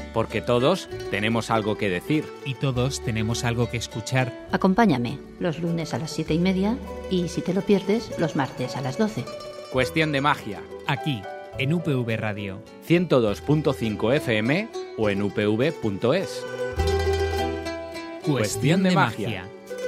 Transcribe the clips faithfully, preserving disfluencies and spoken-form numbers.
porque todos tenemos algo que decir. Y todos tenemos algo que escuchar. Acompáñame los lunes a las siete y media y, si te lo pierdes, los martes a las doce. Cuestión de magia. Aquí, en U P V Radio. ciento dos punto cinco F M o en u p v punto es. Cuestión de magia.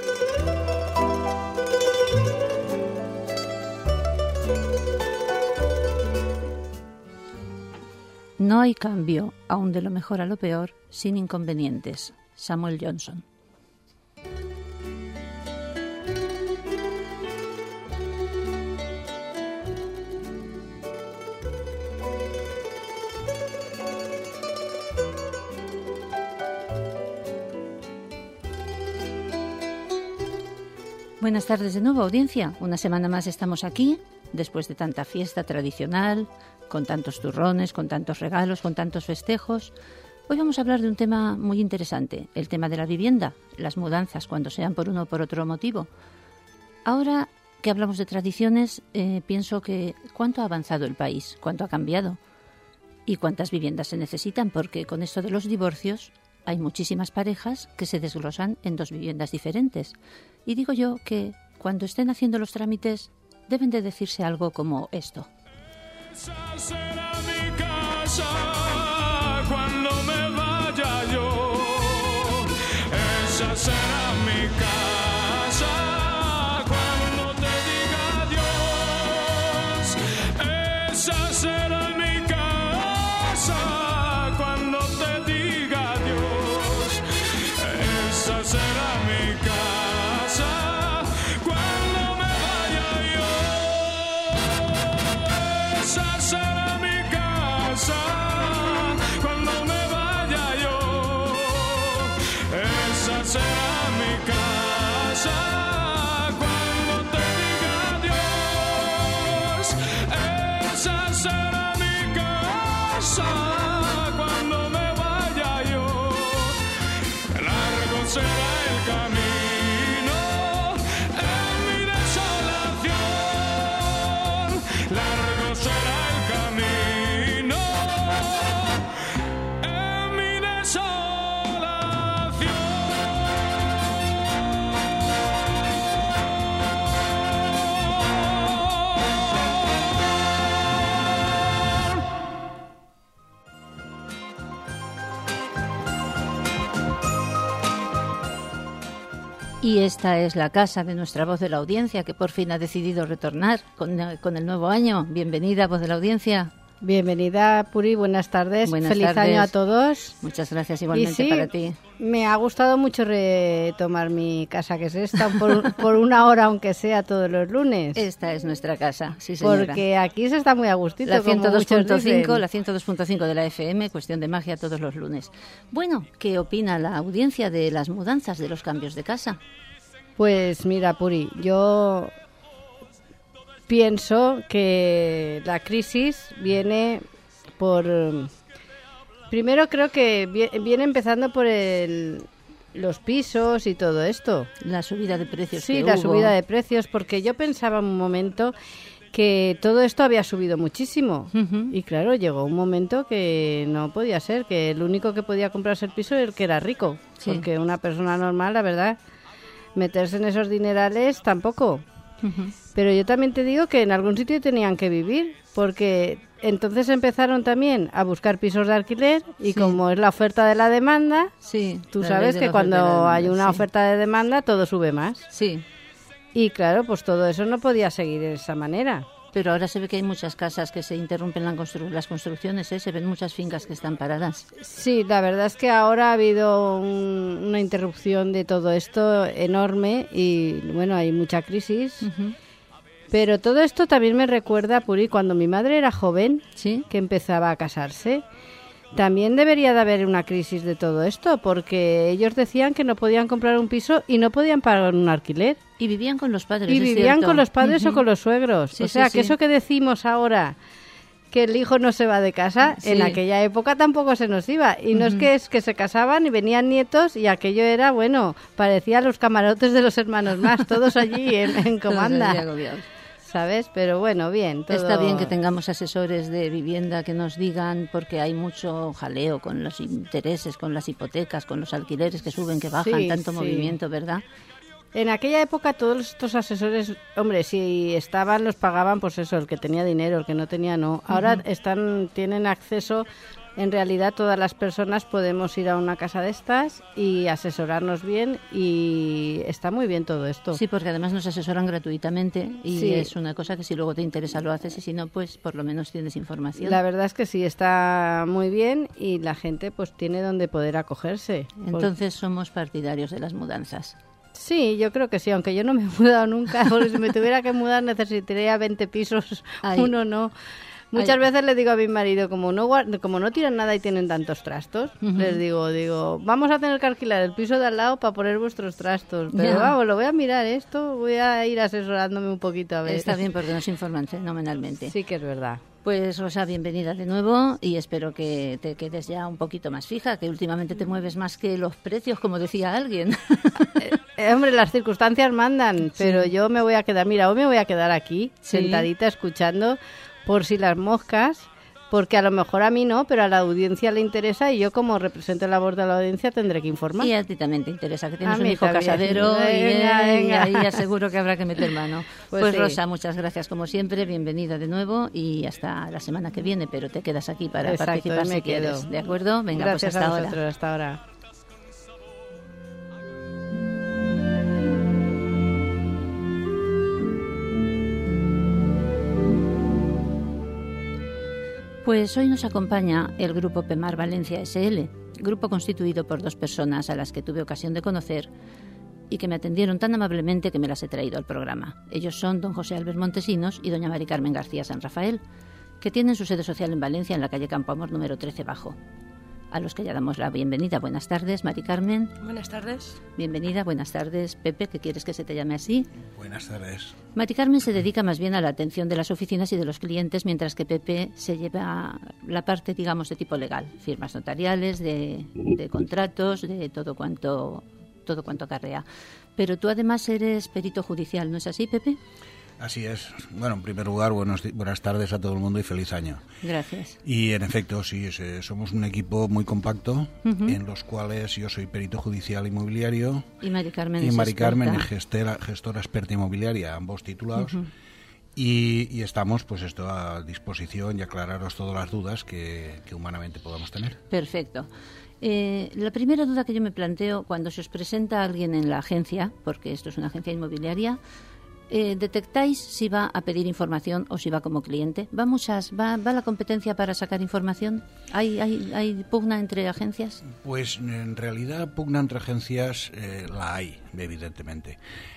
No hay cambio, aun de lo mejor a lo peor, sin inconvenientes. Samuel Johnson. Buenas tardes de nuevo, audiencia. Una semana más estamos aquí, después de tanta fiesta tradicional, con tantos turrones, con tantos regalos, con tantos festejos. Hoy vamos a hablar de un tema muy interesante, el tema de la vivienda, las mudanzas, cuando sean por uno o por otro motivo. Ahora que hablamos de tradiciones, eh, pienso que cuánto ha avanzado el país, cuánto ha cambiado y cuántas viviendas se necesitan, porque con esto de los divorcios hay muchísimas parejas que se desglosan en dos viviendas diferentes. Y digo yo que cuando estén haciendo los trámites deben de decirse algo como esto. Esa será mi casa cuando me vaya yo. Esa será mi casa cuando te diga adiós. Esa será mi casa cuando te diga adiós. Esa será mi casa cuando me vaya yo. Esa será mi casa cuando me vaya yo. Esa será mi casa cuando te diga adiós. Esa será mi casa cuando me vaya yo. Largo será el camino en mi desolación. Largo será el camino en mi desolación. Y esta es la casa de nuestra voz de la audiencia, que por fin ha decidido retornar con, con el nuevo año. Bienvenida, voz de la audiencia. Bienvenida, Puri, buenas tardes. Buenas Feliz tardes. año a todos. Muchas gracias igualmente Y sí, para ti. Me ha gustado mucho retomar mi casa, que es esta, por, por una hora, aunque sea todos los lunes. Esta es nuestra casa, sí señora. Porque aquí se está muy a gustito. La como ciento dos punto muchos cinco, dicen. la ciento dos punto cinco de la F M, Cuestión de Magia todos los lunes. Bueno, ¿qué opina la audiencia de las mudanzas, de los cambios de casa? Pues mira, Puri, yo pienso que la crisis viene por... Primero creo que vi- viene empezando por el, los pisos y todo esto. La subida de precios Sí, que la hubo. subida de precios, porque yo pensaba un momento que todo esto había subido muchísimo. Ujú. Y claro, llegó un momento que no podía ser, que el único que podía comprarse el piso era el que era rico. Sí. Porque una persona normal, la verdad, meterse en esos dinerales tampoco. Ujú. Pero yo también te digo que en algún sitio tenían que vivir, porque entonces empezaron también a buscar pisos de alquiler y Sí. como es la oferta de la demanda, Sí, tú la sabes ley de que la cuando oferta y la hay demanda, una sí. oferta de demanda todo sube más. Sí, Y claro, pues todo eso no podía seguir de esa manera. pero ahora se ve que hay muchas casas que se interrumpen la constru- las construcciones, ¿eh? Se ven muchas fincas que están paradas. Sí, la verdad es que ahora ha habido un- una interrupción de todo esto enorme y bueno, hay mucha crisis. Ujú. Pero todo esto también me recuerda, Puri, cuando mi madre era joven, Sí, que empezaba a casarse. También debería de haber una crisis de todo esto, porque ellos decían que no podían comprar un piso y no podían pagar un alquiler. y vivían con los padres, Y es vivían cierto. con los padres Ujú. o con los suegros. Sí, o sea, sí, que sí. eso que decimos ahora, que el hijo no se va de casa, Sí. en aquella época tampoco se nos iba. Y no es que es que se casaban y venían nietos y aquello era, bueno, parecía los camarotes de los hermanos más, todos allí en, en Todos allí comanda. agobiados. ¿sabes? Pero bueno, bien. Todo... Está bien que tengamos asesores de vivienda que nos digan, porque hay mucho jaleo con los intereses, con las hipotecas, con los alquileres que suben, que bajan, Sí, tanto sí. movimiento, ¿verdad? En aquella época todos estos asesores, hombre, si estaban los pagaban, pues eso, el que tenía dinero, el que no tenía no. Ahora uh-huh. están tienen acceso, en realidad todas las personas podemos ir a una casa de estas y asesorarnos bien y está muy bien todo esto. Sí, porque además nos asesoran gratuitamente y sí. es una cosa que si luego te interesa lo haces y si no, pues por lo menos tienes información. La verdad es que sí, está muy bien y la gente pues tiene donde poder acogerse. Entonces somos partidarios de las mudanzas. Sí, yo creo que sí, aunque yo no me he mudado nunca, porque si me tuviera que mudar necesitaría veinte pisos, Ay. uno no. Muchas Ay. veces le digo a mi marido, como no como no tiran nada y tienen tantos trastos, uh-huh. les digo, digo, vamos a tener que alquilar el piso de al lado para poner vuestros trastos. Pero yeah. vamos, lo voy a mirar esto, voy a ir asesorándome un poquito a ver. Está bien porque nos informan fenomenalmente. Sí que es verdad. Pues Rosa, bienvenida de nuevo y espero que te quedes ya un poquito más fija, que últimamente te mueves más que los precios, como decía alguien. eh, hombre, las circunstancias mandan, sí. pero yo me voy a quedar, mira, hoy me voy a quedar aquí, sí. sentadita, escuchando, por si las moscas, porque a lo mejor a mí no, pero a la audiencia le interesa y yo como represento la voz de la audiencia tendré que informar. Y a ti también te interesa, que tienes a un hijo también. casadero venga, y venga. ahí aseguro que habrá que meter mano. Pues, pues sí. Rosa, muchas gracias como siempre, bienvenida de nuevo y hasta la semana que viene, pero te quedas aquí para Exacto, participar si quedo. quieres, ¿de acuerdo? Venga, gracias pues hasta a vosotros, ahora. hasta ahora. Pues hoy nos acompaña el Grupo Pemar Valencia ese ele, grupo constituido por dos personas a las que tuve ocasión de conocer y que me atendieron tan amablemente que me las he traído al programa. Ellos son don José Albert Montesinos y doña Mari Carmen García San Rafael, que tienen su sede social en Valencia, en la calle Campo Amor número trece Bajo. A los que ya damos la bienvenida. Buenas tardes, Mari Carmen. Buenas tardes. Bienvenida, buenas tardes. Pepe, ¿qué quieres que se te llame así? Buenas tardes. Mari Carmen se dedica más bien a la atención de las oficinas y de los clientes, mientras que Pepe se lleva la parte, digamos, de tipo legal. Firmas notariales, de, de contratos, de todo cuanto, todo cuanto acarrea. Pero tú además eres perito judicial, ¿no es así, Pepe? Así es. Bueno, en primer lugar, buenos, buenas tardes a todo el mundo y feliz año. Gracias. Y en efecto, sí, es, somos un equipo muy compacto, uh-huh. en los cuales yo soy perito judicial inmobiliario. Y Mari Carmen y es Mari Carmen experta. gestora, gestora experta inmobiliaria, ambos titulados. Uh-huh. Y, y estamos, pues esto, a disposición y aclararos todas las dudas que, que humanamente podamos tener. Perfecto. Eh, la primera duda que yo me planteo cuando se os presenta alguien en la agencia, porque esto es una agencia inmobiliaria, Eh, ¿detectáis si va a pedir información o si va como cliente? ¿Va muchas, va, va la competencia para sacar información? ¿Hay, hay, hay pugna entre agencias? Pues en realidad pugna entre agencias eh, la hay, evidentemente.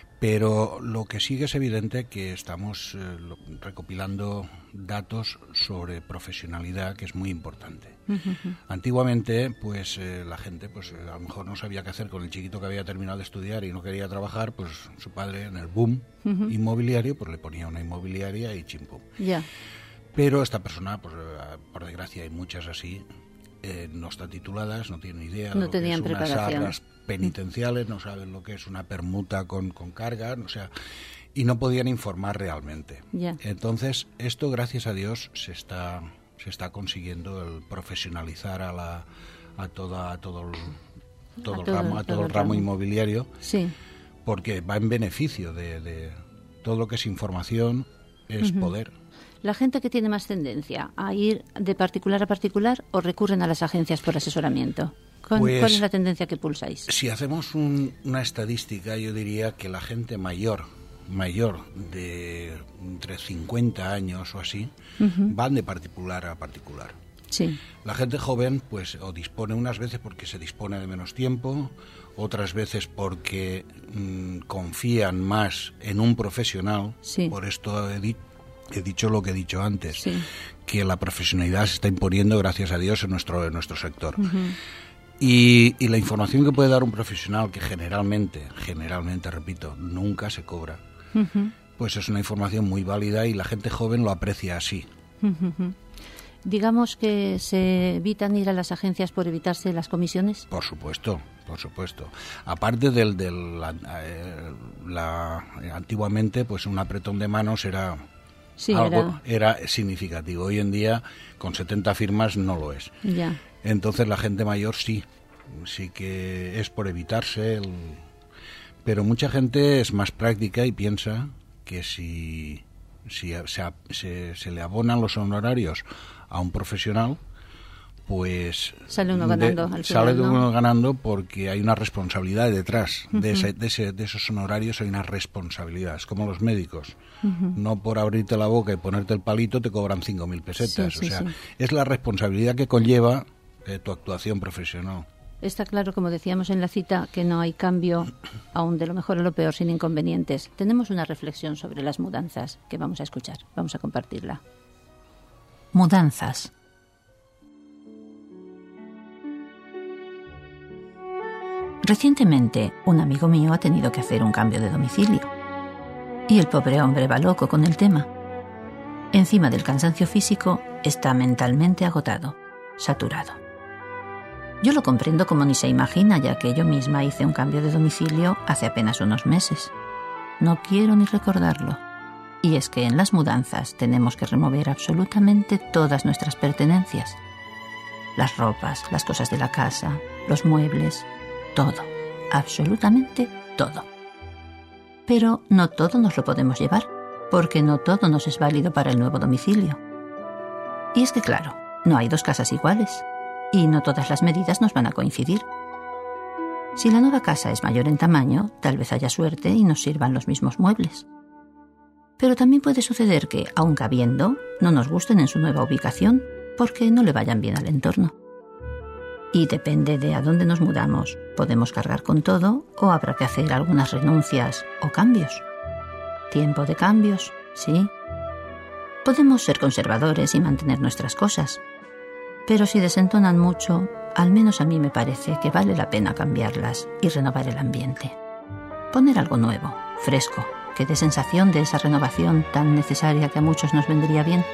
Pero lo que sí que es evidente que estamos eh, lo, recopilando datos sobre profesionalidad, que es muy importante. Uh-huh. Antiguamente, pues eh, la gente, pues eh, a lo mejor no sabía qué hacer con el chiquito que había terminado de estudiar y no quería trabajar, pues su padre en el boom uh-huh. inmobiliario, pues le ponía una inmobiliaria y chimpum. Yeah. Pero esta persona, pues por desgracia hay muchas así, eh, no están tituladas, no tienen idea de no lo que es unas arras mm. penitenciales, no saben lo que es una permuta con, con carga, o sea, y no podían informar realmente. Yeah. Entonces, esto, gracias a Dios, se está se está consiguiendo el profesionalizar a la a toda a todo el, todo, a el todo, ramo a todo, todo el ramo, ramo inmobiliario, sí. porque va en beneficio de, de todo lo que es información, es uh-huh. poder. ¿La gente que tiene más tendencia a ir de particular a particular o recurren a las agencias por asesoramiento? ¿Cuál, pues, ¿Cuál es la tendencia que pulsáis? Si hacemos un, una estadística, yo diría que la gente mayor, mayor de entre cincuenta años o así, uh-huh. van de particular a particular. Sí. La gente joven, pues, o dispone unas veces porque se dispone de menos tiempo, otras veces porque mmm, confían más en un profesional. Sí. Por esto he dicho. He dicho lo que he dicho antes, sí. que la profesionalidad se está imponiendo, gracias a Dios, en nuestro en nuestro sector. Uh-huh. Y, y la información que puede dar un profesional, que generalmente, generalmente, repito, nunca se cobra, uh-huh. pues es una información muy válida y la gente joven lo aprecia así. Uh-huh. Digamos que se evitan ir a las agencias por evitarse las comisiones. Por supuesto, por supuesto. Aparte del, del la, eh, la, antiguamente, pues un apretón de manos era sí, algo era... era significativo. Hoy en día, con setenta firmas, no lo es. Ya. Entonces la gente mayor sí, sí que es por evitarse, el... pero mucha gente es más práctica y piensa que si, si se, se, se le abonan los honorarios a un profesional, pues sale uno ganando de, al final, sale ¿no? uno ganando porque hay una responsabilidad detrás uh-huh. de, ese, de, ese, de esos honorarios. Hay una responsabilidad, es como los médicos. Uh-huh. No por abrirte la boca y ponerte el palito te cobran cinco mil pesetas. Sí, sí, o sea, sí. Es la responsabilidad que conlleva eh, tu actuación profesional. Está claro, como decíamos en la cita, que no hay cambio, aún de lo mejor a lo peor, sin inconvenientes. Tenemos una reflexión sobre las mudanzas que vamos a escuchar, vamos a compartirla. Mudanzas. Recientemente, un amigo mío ha tenido que hacer un cambio de domicilio. Y el pobre hombre va loco con el tema. Encima del cansancio físico, está mentalmente agotado, saturado. Yo lo comprendo como ni se imagina, ya que yo misma hice un cambio de domicilio hace apenas unos meses. No quiero ni recordarlo. Y es que en las mudanzas tenemos que remover absolutamente todas nuestras pertenencias. Las ropas, las cosas de la casa, los muebles... todo, absolutamente todo. Pero no todo nos lo podemos llevar, porque no todo nos es válido para el nuevo domicilio. Y es que claro, no hay dos casas iguales, y no todas las medidas nos van a coincidir. Si la nueva casa es mayor en tamaño, tal vez haya suerte y nos sirvan los mismos muebles. Pero también puede suceder que, aun cabiendo, no nos gusten en su nueva ubicación, porque no le vayan bien al entorno. Y depende de a dónde nos mudamos, podemos cargar con todo o habrá que hacer algunas renuncias o cambios. Tiempo de cambios, sí. Podemos ser conservadores y mantener nuestras cosas, pero si desentonan mucho, al menos a mí me parece que vale la pena cambiarlas y renovar el ambiente. Poner algo nuevo, fresco, que dé sensación de esa renovación tan necesaria que a muchos nos vendría bien.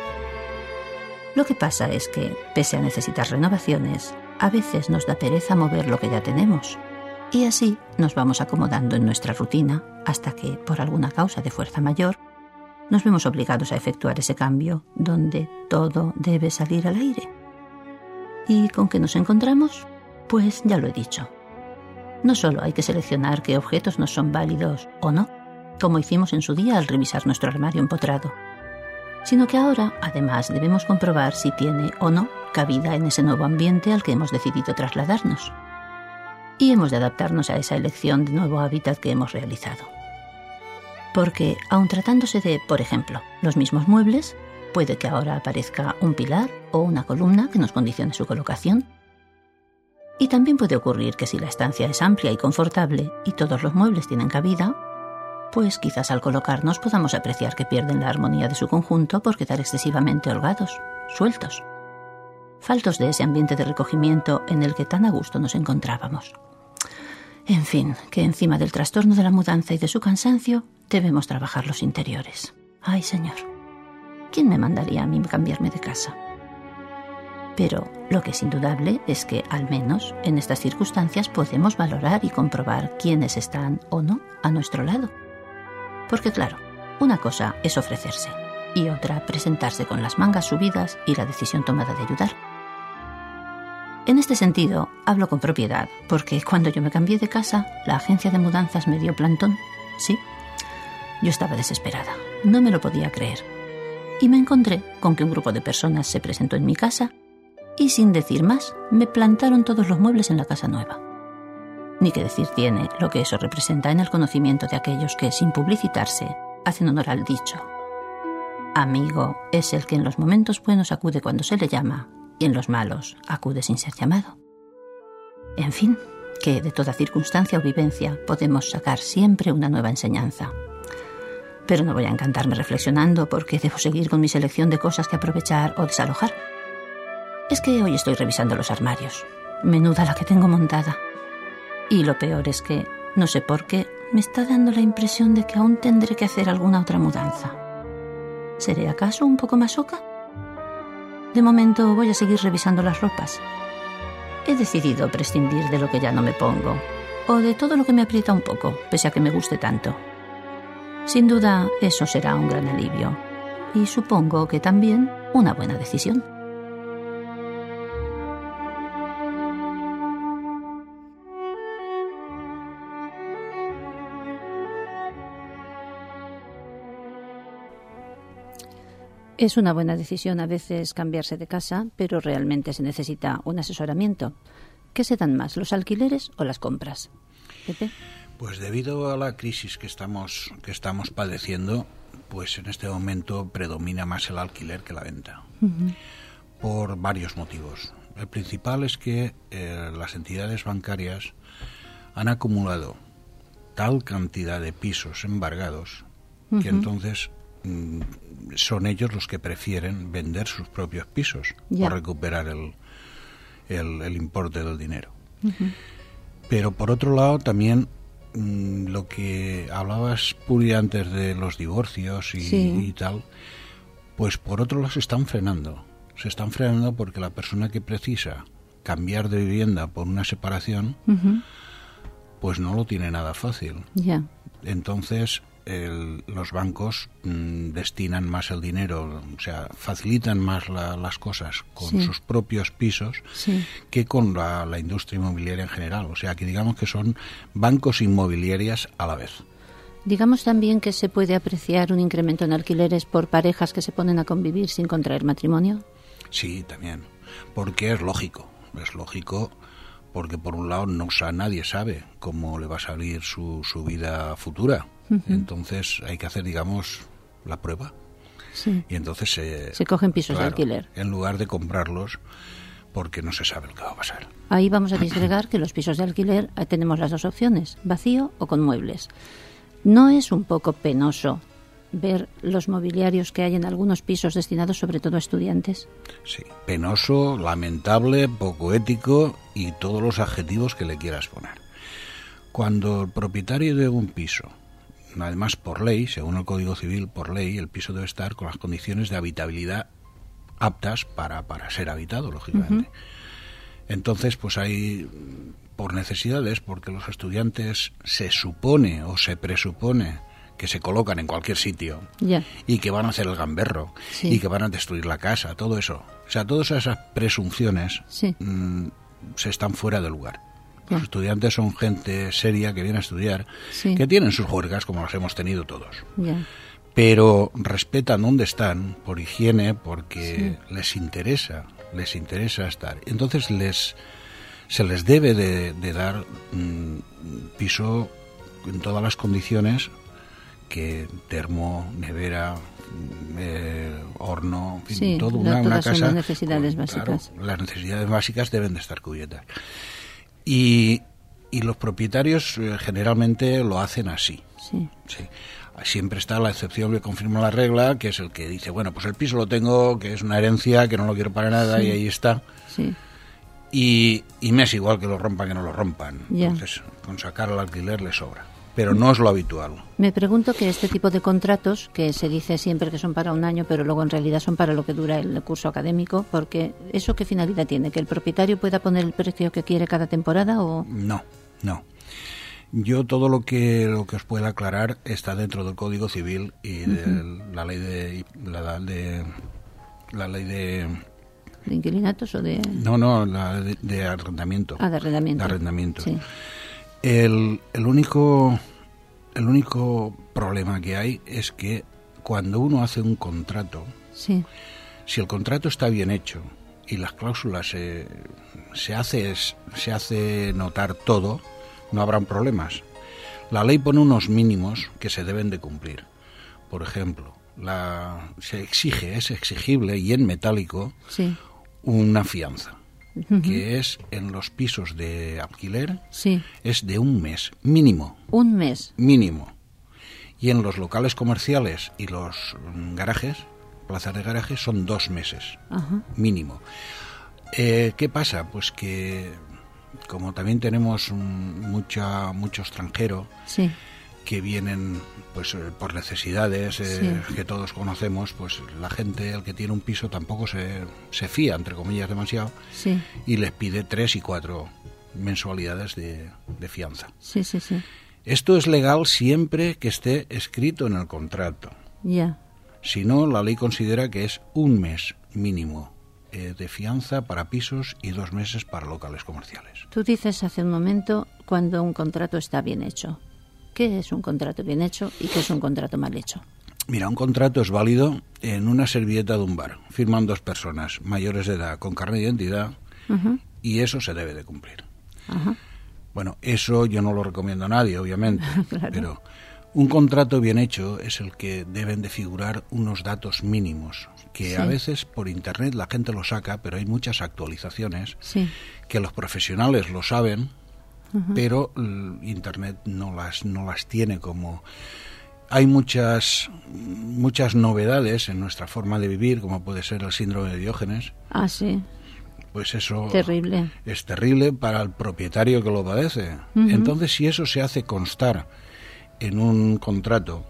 Lo que pasa es que, pese a necesitar renovaciones, a veces nos da pereza mover lo que ya tenemos. Y así nos vamos acomodando en nuestra rutina hasta que, por alguna causa de fuerza mayor, nos vemos obligados a efectuar ese cambio donde todo debe salir al aire. ¿Y con qué nos encontramos? Pues ya lo he dicho. No solo hay que seleccionar qué objetos nos son válidos o no, como hicimos en su día al revisar nuestro armario empotrado, sino que ahora, además, debemos comprobar si tiene o no cabida en ese nuevo ambiente al que hemos decidido trasladarnos. Y hemos de adaptarnos a esa elección de nuevo hábitat que hemos realizado. Porque, aun tratándose de, por ejemplo, los mismos muebles, puede que ahora aparezca un pilar o una columna que nos condicione su colocación. Y también puede ocurrir que si la estancia es amplia y confortable y todos los muebles tienen cabida, pues quizás al colocarnos podamos apreciar que pierden la armonía de su conjunto por quedar excesivamente holgados, sueltos, faltos de ese ambiente de recogimiento en el que tan a gusto nos encontrábamos. En fin, que encima del trastorno de la mudanza y de su cansancio, debemos trabajar los interiores. Ay, señor, ¿quién me mandaría a mí cambiarme de casa? Pero lo que es indudable es que, al menos, en estas circunstancias podemos valorar y comprobar quiénes están o no a nuestro lado. Porque claro, una cosa es ofrecerse y otra presentarse con las mangas subidas y la decisión tomada de ayudar. En este sentido, hablo con propiedad, porque cuando yo me cambié de casa, la agencia de mudanzas me dio plantón. Sí, yo estaba desesperada, no me lo podía creer. Y me encontré con que un grupo de personas se presentó en mi casa y sin decir más, me plantaron todos los muebles en la casa nueva. Ni que decir tiene lo que eso representa en el conocimiento de aquellos que, sin publicitarse, hacen honor al dicho. Amigo es el que en los momentos buenos acude cuando se le llama y en los malos acude sin ser llamado. En fin, que de toda circunstancia o vivencia podemos sacar siempre una nueva enseñanza. Pero no voy a encantarme reflexionando porque debo seguir con mi selección de cosas que aprovechar o desalojar. Es que hoy estoy revisando los armarios. Menuda la que tengo montada. Y lo peor es que, no sé por qué, me está dando la impresión de que aún tendré que hacer alguna otra mudanza. ¿Seré acaso un poco masoca? De momento voy a seguir revisando las ropas. He decidido prescindir de lo que ya no me pongo, o de todo lo que me aprieta un poco, pese a que me guste tanto. Sin duda, eso será un gran alivio. y supongo que también una buena decisión. Es una buena decisión a veces cambiarse de casa, pero realmente se necesita un asesoramiento. ¿Qué se dan más, los alquileres o las compras? Pepe. Pues debido a la crisis que estamos que estamos padeciendo, pues en este momento predomina más el alquiler que la venta, uh-huh. por varios motivos. El principal es que eh, las entidades bancarias han acumulado tal cantidad de pisos embargados uh-huh. que entonces mm, son ellos los que prefieren vender sus propios pisos yeah. o recuperar el, el, el importe del dinero. Uh-huh. Pero por otro lado también mmm, lo que hablabas, Puri, antes de los divorcios y, sí. y tal, pues por otro lado se están frenando. Se están frenando porque la persona que precisa cambiar de vivienda por una separación, uh-huh. pues no lo tiene nada fácil. Yeah. Entonces el, los bancos mmm, destinan más el dinero, o sea, facilitan más la, las cosas con sí. sus propios pisos sí. que con la, la industria inmobiliaria en general. O sea, que digamos que son bancos inmobiliarias a la vez. Digamos también que se puede apreciar un incremento en alquileres por parejas que se ponen a convivir sin contraer matrimonio. Sí, también, porque es lógico, es lógico porque por un lado no sa- nadie sabe cómo le va a salir su, su vida futura. Uh-huh. Entonces hay que hacer, digamos, la prueba. Sí. Y entonces se... Se cogen pisos claro, de alquiler. En lugar de comprarlos, porque no se sabe lo que va a pasar. Ahí vamos a disgregar que los pisos de alquiler tenemos las dos opciones, vacío o con muebles. ¿No es un poco penoso ver los mobiliarios que hay en algunos pisos destinados sobre todo a estudiantes? Sí, penoso, lamentable, poco ético y todos los adjetivos que le quieras poner. Cuando el propietario de un piso, además por ley, según el Código Civil, por ley, el piso debe estar con las condiciones de habitabilidad aptas para, para ser habitado, lógicamente. Uh-huh. Entonces, pues hay, por necesidades, porque los estudiantes se supone o se presupone que se colocan en cualquier sitio yeah. y que van a hacer el gamberro sí. y que van a destruir la casa, todo eso. O sea, todas esas presunciones sí. mmm, se están fuera de lugar. Los yeah. estudiantes son gente seria que viene a estudiar, sí. que tienen sus juergas como las hemos tenido todos. Yeah. Pero respetan dónde están por higiene, porque sí. les interesa, les interesa estar. Entonces les se les debe de, de dar mmm, piso en todas las condiciones, que termo, nevera, eh, horno, en fin, sí, todo una, todas una casa. Son las necesidades con, básicas. Claro, las necesidades básicas deben de estar cubiertas. Y, y los propietarios eh, generalmente lo hacen así. Sí. Sí. Siempre está la excepción que confirma la regla, que es el que dice, bueno, pues el piso lo tengo, que es una herencia, que no lo quiero para nada, sí. y ahí está. Sí. Y, y me es igual que lo rompan que no lo rompan. Ya. Entonces, con sacar al alquiler le sobra. Pero no es lo habitual. Me pregunto que este tipo de contratos, que se dice siempre que son para un año, pero luego en realidad son para lo que dura el curso académico, porque ¿eso qué finalidad tiene? ¿Que el propietario pueda poner el precio que quiere cada temporada o...? No, no. Yo todo lo que lo que os pueda aclarar está dentro del Código Civil y de uh-huh. la ley de la, de la ley de ¿De inquilinatos o de...? No, no, la de, de arrendamiento. Ah, de arrendamiento. De arrendamiento. Sí. El, el único el único problema que hay es que cuando uno hace un contrato, sí. si el contrato está bien hecho y las cláusulas se, se hace se hace notar todo, no habrán problemas. La ley pone unos mínimos que se deben de cumplir. Por ejemplo, la se exige, es exigible y en metálico sí. una fianza. Uh-huh. Que es en los pisos de alquiler, sí. es de un mes, mínimo. Un mes. Mínimo. Y en los locales comerciales y los garajes, plazas de garajes, son dos meses, uh-huh. mínimo. Eh, ¿Qué pasa? Pues que, como también tenemos mucha mucho extranjero, sí. que vienen pues por necesidades eh, sí. que todos conocemos, pues la gente, el que tiene un piso, tampoco se, se fía, entre comillas, demasiado, sí. y les pide tres y cuatro mensualidades de, de fianza. Sí, sí, sí. Esto es legal siempre que esté escrito en el contrato. Ya. Si no, la ley considera que es un mes mínimo eh, de fianza para pisos y dos meses para locales comerciales. Tú dices hace un momento cuando un contrato está bien hecho. ¿Qué es un contrato bien hecho y qué es un contrato mal hecho? Mira, un contrato es válido en una servilleta de un bar. Firman dos personas mayores de edad con carnet de identidad uh-huh. y eso se debe de cumplir. Uh-huh. Bueno, eso yo no lo recomiendo a nadie, obviamente, claro. Pero un contrato bien hecho es el que deben de figurar unos datos mínimos, que sí. a veces por internet la gente lo saca, pero hay muchas actualizaciones sí. que los profesionales lo saben, uh-huh. pero internet no las no las tiene como... Hay muchas muchas novedades en nuestra forma de vivir, como puede ser el síndrome de Diógenes. Ah, sí. Pues eso terrible. Es terrible para el propietario que lo padece. Uh-huh. Entonces, si eso se hace constar en un contrato,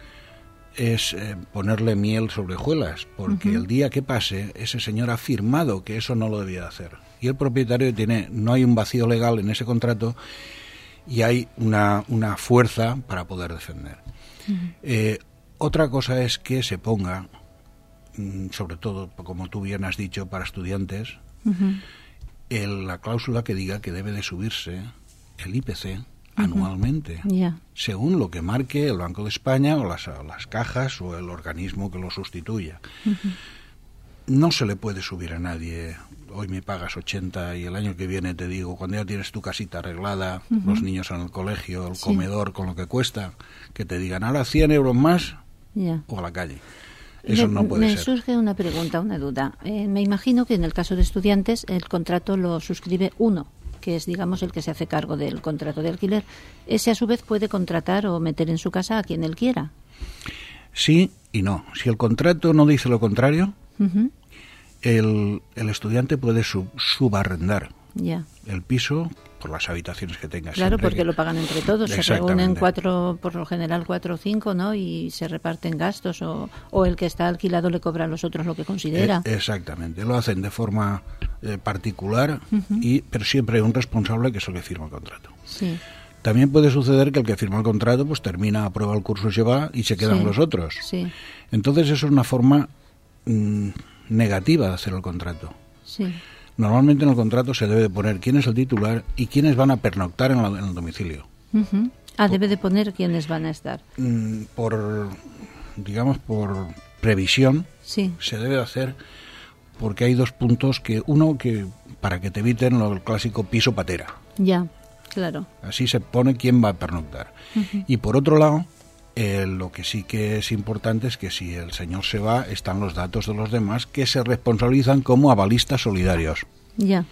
es eh, ponerle miel sobre hojuelas, porque uh-huh. el día que pase, ese señor ha firmado que eso no lo debía hacer. Y el propietario tiene, no hay un vacío legal en ese contrato y hay una, una fuerza para poder defender. Uh-huh. Eh, otra cosa es que se ponga, sobre todo, como tú bien has dicho, para estudiantes, uh-huh. el, la cláusula que diga que debe de subirse el I P C uh-huh. anualmente, yeah. según lo que marque el Banco de España o las, las cajas o el organismo que lo sustituya. Uh-huh. No se le puede subir a nadie, hoy me pagas ochenta y el año que viene te digo, cuando ya tienes tu casita arreglada, uh-huh. los niños en el colegio, el sí. comedor, con lo que cuesta, que te digan ahora cien euros más yeah. o a la calle. Eso me, no puede me ser. Me surge una pregunta, una duda. Eh, me imagino que en el caso de estudiantes el contrato lo suscribe uno, que es, digamos, el que se hace cargo del contrato de alquiler. Ese, a su vez, puede contratar o meter en su casa a quien él quiera. Sí y no. Si el contrato no dice lo contrario, uh-huh. el, el estudiante puede sub, subarrendar yeah. el piso por las habitaciones que tenga. Claro, porque que... lo pagan entre todos. Se reúnen cuatro, por lo general cuatro o cinco, ¿no? Y se reparten gastos o, o el que está alquilado le cobra a los otros lo que considera. Eh, exactamente. Lo hacen de forma eh, particular, uh-huh. y pero siempre hay un responsable que es el que firma el contrato. Sí. También puede suceder que el que firma el contrato pues termina, aprueba el curso, se va y se quedan sí. los otros. Sí. Entonces eso es una forma mmm, negativa de hacer el contrato. Sí. Normalmente en el contrato se debe de poner quién es el titular y quiénes van a pernoctar en, la, en el domicilio. Uh-huh. Ah, debe de poner quiénes van a estar. Mm, por, digamos, por previsión, sí. se debe de hacer porque hay dos puntos que, uno, que para que te eviten lo, el clásico piso patera. Ya, claro. Así se pone quién va a pernoctar. Uh-huh. Y por otro lado, eh, lo que sí que es importante es que si el señor se va, están los datos de los demás que se responsabilizan como avalistas solidarios. Ya.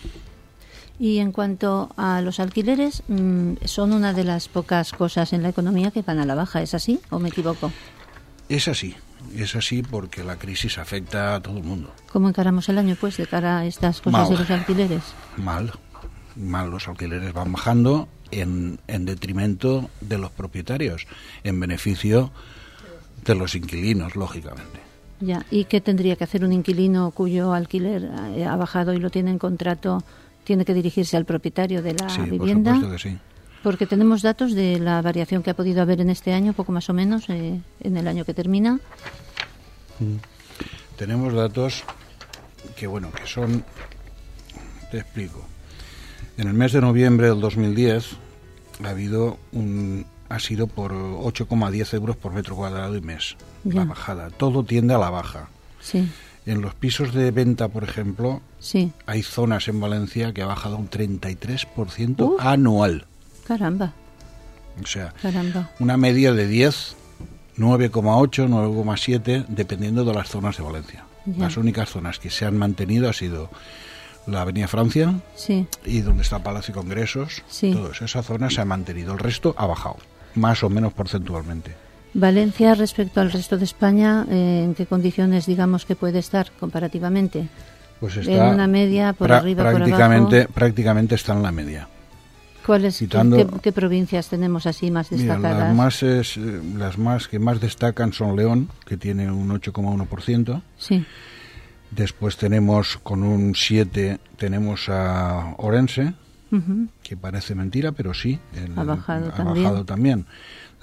Y en cuanto a los alquileres, mmm, son una de las pocas cosas en la economía que van a la baja, ¿es así o me equivoco? Es así, es así porque la crisis afecta a todo el mundo. ¿Cómo encaramos el año, pues, de cara a estas cosas Mal. de los alquileres? Mal, mal, los alquileres van bajando en, en detrimento de los propietarios, en beneficio de los inquilinos, lógicamente. Ya, ¿y qué tendría que hacer un inquilino cuyo alquiler ha bajado y lo tiene en contrato? ¿Tiene que dirigirse al propietario de la sí, vivienda? Por supuesto que sí. Porque tenemos datos de la variación que ha podido haber en este año, poco más o menos, eh, en el año que termina. Mm. Tenemos datos que, bueno, que son... Te explico. En el mes de noviembre del dos mil diez ha habido un... ha sido por ocho coma diez euros por metro cuadrado y mes. Ya. La bajada. Todo tiende a la baja. Sí. En los pisos de venta, por ejemplo, sí. hay zonas en Valencia que ha bajado un treinta y tres por ciento uh, anual. Caramba. O sea, Caramba. Una media de diez, nueve coma ocho, nueve coma siete, dependiendo de las zonas de Valencia. Ya. Las únicas zonas que se han mantenido ha sido la Avenida Francia, sí. y donde está Palacio de Congresos. Sí. Toda esa zona se ha mantenido. El resto ha bajado, más o menos porcentualmente. Valencia, respecto al resto de España, eh, ¿en qué condiciones, digamos, que puede estar comparativamente? Pues está en una media, por pra- arriba, prácticamente, por abajo. Prácticamente está en la media. ¿Cuáles, Citando, qué, qué provincias tenemos así más destacadas? Mira, las, más es, las más que más destacan son León, que tiene un ocho coma uno por ciento. Sí. Después tenemos, con un siete, tenemos a Orense, uh-huh. que parece mentira, pero sí. El, ha bajado ha también. bajado también.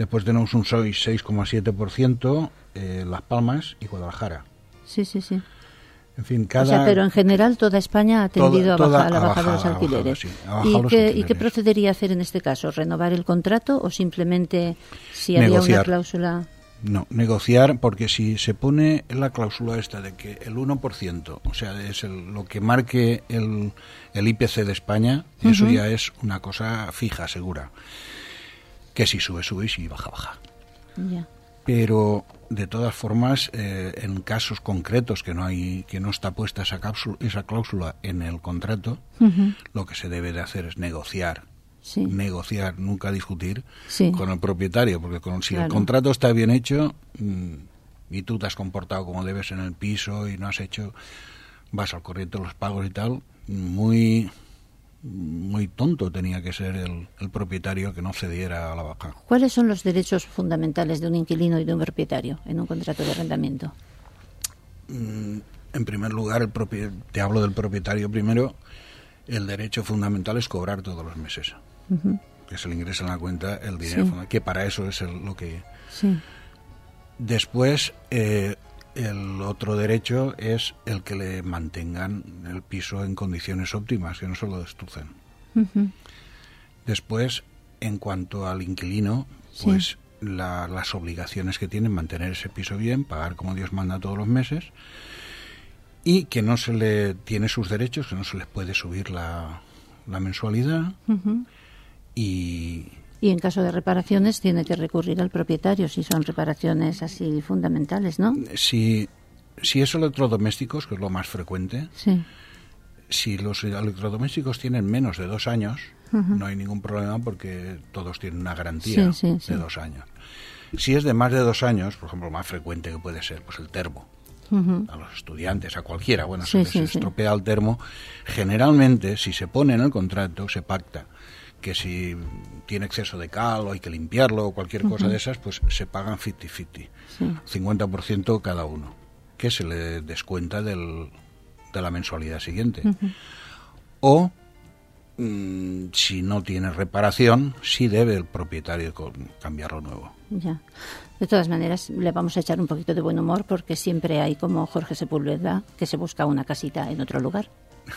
Después tenemos un seis coma siete por ciento eh, Las Palmas y Guadalajara. Sí, sí, sí. En fin, cada... O sea, pero en general toda España ha tendido toda, toda a, bajar, a la a baja bajar, de los alquileres. A bajar, sí, a bajar ¿Y, los qué, alquileres. ¿Y qué procedería hacer en este caso? ¿Renovar el contrato o simplemente si había Negociar. una cláusula...? No, negociar, porque si se pone la cláusula esta de que el uno por ciento, o sea, es el, lo que marque el, el I P C de España, uh-huh. eso ya es una cosa fija, segura. Que si sube, sube y si baja, baja. Ya. Pero, de todas formas, eh, en casos concretos que no hay, que no está puesta esa, cápsula, esa cláusula en el contrato, uh-huh. lo que se debe de hacer es negociar. Sí. Negociar, nunca discutir sí. con el propietario, porque con, si claro. el contrato está bien hecho mmm, y tú te has comportado como debes en el piso y no has hecho, vas al corriente de los pagos y tal, muy muy tonto tenía que ser el, el propietario que no cediera a la baja. ¿Cuáles son los derechos fundamentales de un inquilino y de un propietario en un contrato de arrendamiento? Mm, en primer lugar, el propi- te hablo del propietario primero. El derecho fundamental es cobrar todos los meses. Uh-huh. Que se le ingresa en la cuenta el dinero, sí. que para eso es el, lo que... Sí. Después, eh, el otro derecho es el que le mantengan el piso en condiciones óptimas, que no se lo destrocen. Uh-huh. Después, en cuanto al inquilino, pues sí. la, las obligaciones que tienen, mantener ese piso bien, pagar como Dios manda todos los meses, y que no se le tiene sus derechos, que no se les puede subir la, la mensualidad. Uh-huh. y y en caso de reparaciones tiene que recurrir al propietario si son reparaciones así fundamentales, ¿no? Si, si es electrodomésticos, que es lo más frecuente, sí. si los electrodomésticos tienen menos de dos años, uh-huh. no hay ningún problema porque todos tienen una garantía sí, sí, sí. de dos años. Si es de más de dos años, por ejemplo, lo más frecuente que puede ser pues el termo. Uh-huh. A los estudiantes, a cualquiera, bueno, sí, si sí, se sí. estropea el termo, generalmente, si se pone en el contrato, se pacta que si tiene exceso de cal o hay que limpiarlo o cualquier cosa uh-huh. de esas, pues se pagan cincuenta cincuenta, sí. cincuenta por ciento cada uno, que se le descuenta del, de la mensualidad siguiente. Uh-huh. O, mmm, si no tiene reparación, sí debe el propietario cambiarlo nuevo. Ya. De todas maneras, le vamos a echar un poquito de buen humor porque siempre hay como Jorge Sepúlveda que se busca una casita en otro lugar.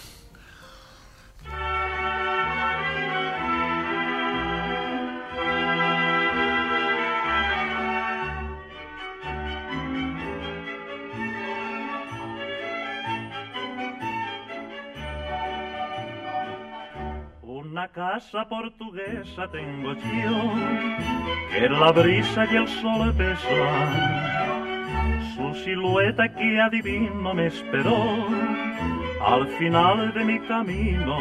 Una casa portuguesa tengo yo, que la brisa y el sol besan, su silueta que adivino me esperó al final de mi camino.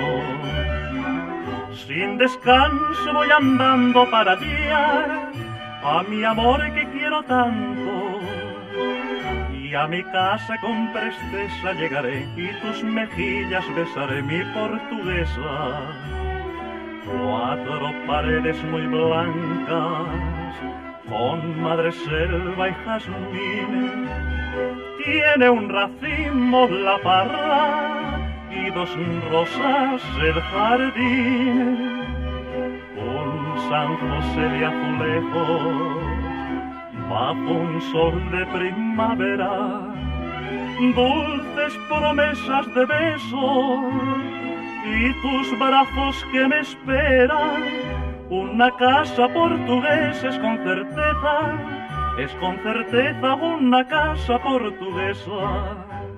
Sin descanso voy andando para guiar a mi amor que quiero tanto, y a mi casa con presteza llegaré y tus mejillas besaré, mi portuguesa. Cuatro paredes muy blancas, con madre selva y jazmín, tiene un racimo la parra y dos rosas el jardín. Un San José de azulejos, bajo un sol de primavera, dulces promesas de besos y tus brazos que me esperan. Una casa portuguesa es con certeza, es con certeza una casa portuguesa.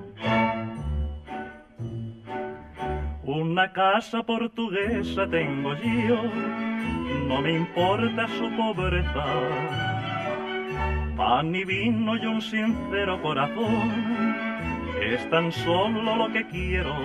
Una casa portuguesa tengo yo, no me importa su pobreza. Pan y vino y un sincero corazón es tan solo lo que quiero.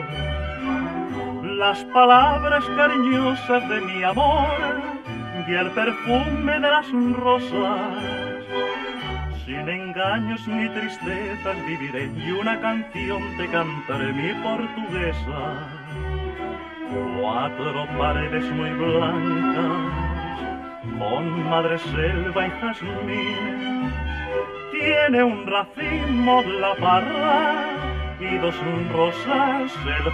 Las palabras cariñosas de mi amor y el perfume de las rosas. Sin engaños ni tristezas viviré y una canción te cantaré, mi portuguesa. Cuatro paredes muy blancas, con madre selva y jazmín, tiene un racimo la parra y dos rosas el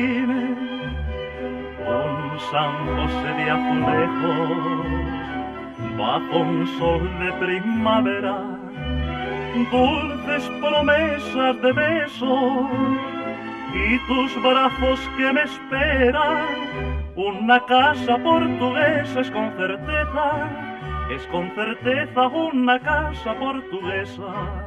jardín. Un San José de azulejos, bajo un sol de primavera, dulces promesas de besos y tus brazos que me esperan. Una casa portuguesa es con certeza, es con certeza una casa portuguesa.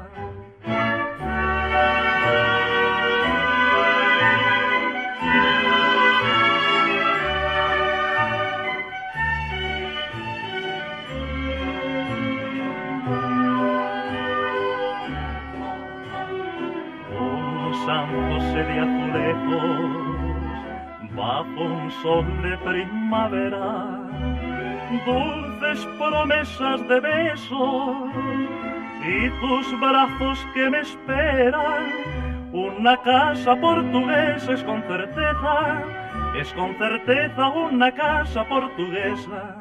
San José de azulejos, bajo un sol de primavera, dulces promesas de besos y tus brazos que me esperan. Una casa portuguesa es con certeza, es con certeza una casa portuguesa.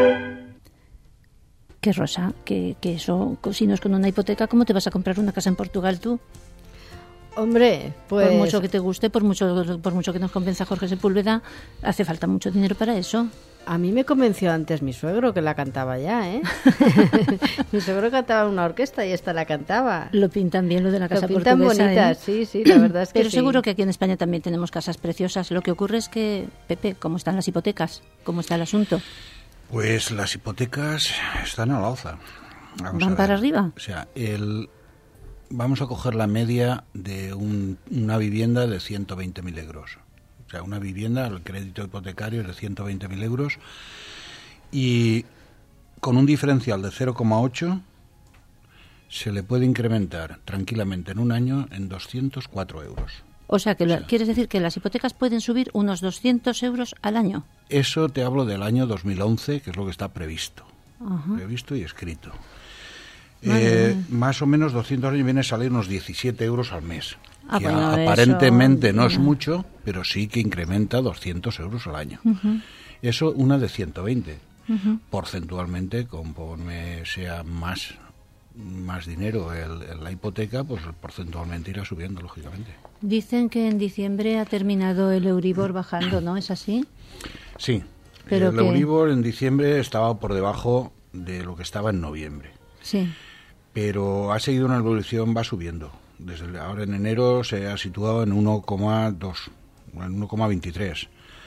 Que Rosa, que, que eso, si no es con una hipoteca, ¿cómo te vas a comprar una casa en Portugal tú? Hombre, pues... Por mucho que te guste, por mucho por mucho que nos convenza Jorge Sepúlveda, hace falta mucho dinero para eso. A mí me convenció antes mi suegro, que la cantaba ya, ¿eh? Mi suegro cantaba en una orquesta y esta la cantaba. Lo pintan bien lo de la casa lo pintan portuguesa, bonitas, ¿eh? sí, sí, la verdad es que Pero sí. seguro que aquí en España también tenemos casas preciosas. Lo que ocurre es que, Pepe, ¿cómo están las hipotecas? ¿Cómo está el asunto? Pues las hipotecas están a la alza. Vamos ¿Van para arriba? O sea, el... Vamos a coger la media de un, una vivienda de ciento veinte mil euros. O sea, una vivienda, el crédito hipotecario es de ciento veinte mil euros y con un diferencial de cero coma ocho se le puede incrementar tranquilamente en un año en doscientos cuatro euros. O sea, que o sea, la, ¿quieres decir que las hipotecas pueden subir unos doscientos euros al año? Eso te hablo del año dos mil once, que es lo que está previsto. Ajá. Previsto y escrito. Vale. Eh, más o menos doscientos años viene a salir unos diecisiete euros al mes. Ah, que bueno, a, aparentemente eso, no es no. mucho, pero sí que incrementa doscientos euros al año. Uh-huh. Eso una de ciento veinte. Uh-huh. Porcentualmente, conforme sea más, más dinero el, el, la hipoteca, pues porcentualmente irá subiendo, lógicamente. Dicen que en diciembre ha terminado el Euribor bajando, ¿no? ¿Es así? Sí. Pero el que... Euribor en diciembre estaba por debajo de lo que estaba en noviembre. Sí. Pero ha seguido una evolución, va subiendo. Desde ahora en enero se ha situado en uno coma dos, en uno coma veintitrés.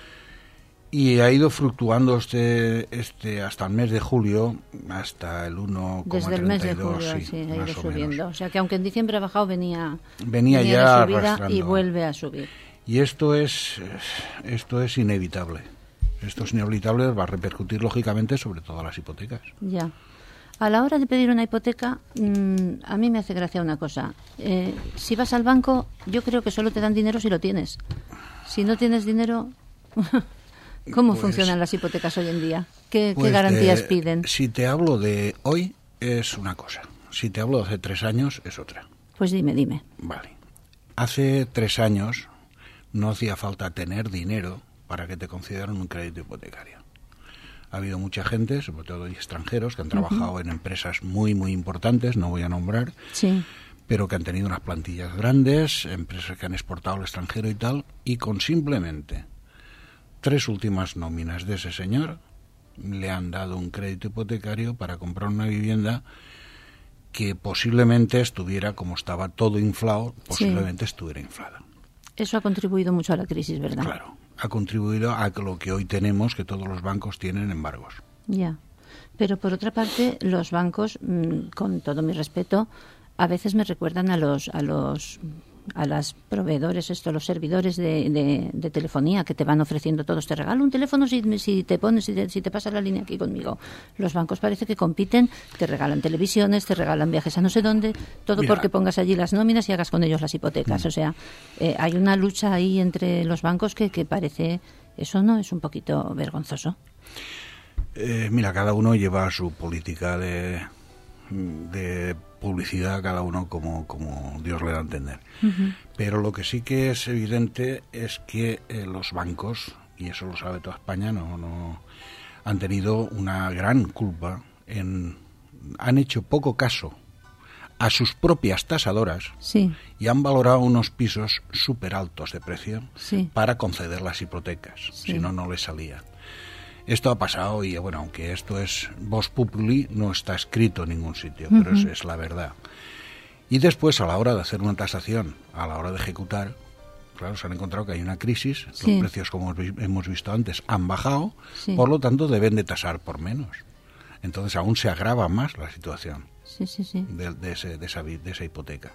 Y ha ido fluctuando este este hasta el mes de julio, hasta el uno coma treinta y dos. Desde el mes de julio, sí, sí, ha ido más o subiendo. menos. O sea que aunque en diciembre ha bajado, venía, venía, venía ya ya de subida arrastrando. y vuelve a subir. Y esto es, esto es inevitable. Esto es inevitable, va a repercutir lógicamente sobre todas las hipotecas. Ya. A la hora de pedir una hipoteca, mmm, a mí me hace gracia una cosa. Eh, si vas al banco, yo creo que solo te dan dinero si lo tienes. Si no tienes dinero, ¿cómo pues, funcionan las hipotecas hoy en día? ¿Qué, pues qué garantías de, piden? Si te hablo de hoy, es una cosa. Si te hablo de hace tres años, es otra. Pues dime, dime. Vale. Hace tres años no hacía falta tener dinero para que te concedieran un crédito hipotecario. Ha habido mucha gente, sobre todo extranjeros, que han trabajado uh-huh. en empresas muy, muy importantes, no voy a nombrar, sí. pero que han tenido unas plantillas grandes, empresas que han exportado al extranjero y tal, y con simplemente tres últimas nóminas de ese señor le han dado un crédito hipotecario para comprar una vivienda que posiblemente estuviera, como estaba todo inflado, posiblemente sí. estuviera inflada. Eso ha contribuido mucho a la crisis, ¿verdad? Claro. Ha contribuido a lo que hoy tenemos, que todos los bancos tienen embargos. Ya, pero por otra parte, los bancos, mmm, con todo mi respeto, a veces me recuerdan a los a los a los proveedores, esto, los servidores de, de, de telefonía que te van ofreciendo todos. Te regalo un teléfono si, si te pones, si te, si te pasas la línea aquí conmigo. Los bancos parece que compiten, te regalan televisiones, te regalan viajes a no sé dónde, todo Mira. porque pongas allí las nóminas y hagas con ellos las hipotecas. Mm. O sea, eh, hay una lucha ahí entre los bancos que, que parece, eso no es un poquito vergonzoso. Eh, mira, cada uno lleva su política de, de publicidad, cada uno como, como Dios le da a entender. Uh-huh. Pero lo que sí que es evidente es que eh, los bancos, y eso lo sabe toda España, no, no han tenido una gran culpa en, han hecho poco caso a sus propias tasadoras sí. y han valorado unos pisos súper altos de precio sí. para conceder las hipotecas, sí. si no, no les salía. Esto ha pasado y, bueno, aunque esto es vox populi, no está escrito en ningún sitio, uh-huh. pero es, es la verdad. Y después, a la hora de hacer una tasación, a la hora de ejecutar, claro, se han encontrado que hay una crisis, sí. los precios, como hemos visto antes, han bajado, sí. por lo tanto deben de tasar por menos. Entonces aún se agrava más la situación sí, sí, sí. De, de, ese, de, esa, de esa hipoteca.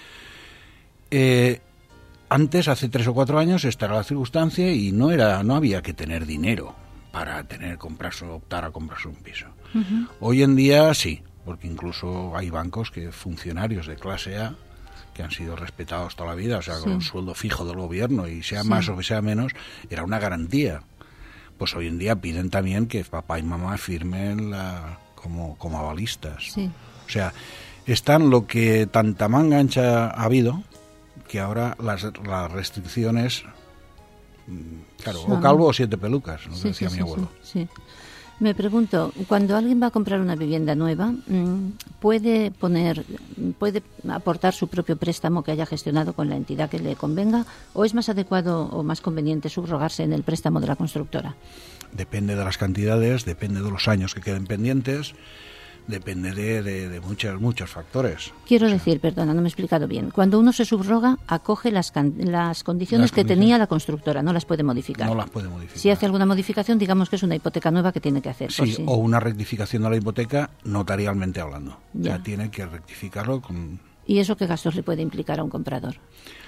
Eh, antes, hace tres o cuatro años, esta era la circunstancia y no era, no había que tener dinero para tener comprarse, optar a comprarse un piso. Uh-huh. Hoy en día sí, porque incluso hay bancos que funcionarios de clase A que han sido respetados toda la vida, o sea, sí. con un sueldo fijo del gobierno y sea sí. más o que sea menos, era una garantía. Pues hoy en día piden también que papá y mamá firmen la, como, como avalistas. Sí. O sea, están lo que tanta manga ancha ha habido, que ahora las, las restricciones, claro, Son... o calvo o siete pelucas, ¿no? sí, decía sí, mi abuelo. Sí, sí. Me pregunto, cuando alguien va a comprar una vivienda nueva, ¿puede poner, puede aportar su propio préstamo que haya gestionado con la entidad que le convenga, o es más adecuado o más conveniente subrogarse en el préstamo de la constructora? Depende de las cantidades, depende de los años que queden pendientes, depende de, de, de muchos, muchos factores. Quiero o sea, decir, perdona, no me he explicado bien. Cuando uno se subroga, acoge las, can- las condiciones las que condiciones. tenía la constructora, no las puede modificar. No las puede modificar. Si hace alguna modificación, digamos que es una hipoteca nueva que tiene que hacer. Sí, sí. o una rectificación de la hipoteca notarialmente hablando. Ya. O sea, tiene que rectificarlo con... ¿Y eso qué gastos le puede implicar a un comprador?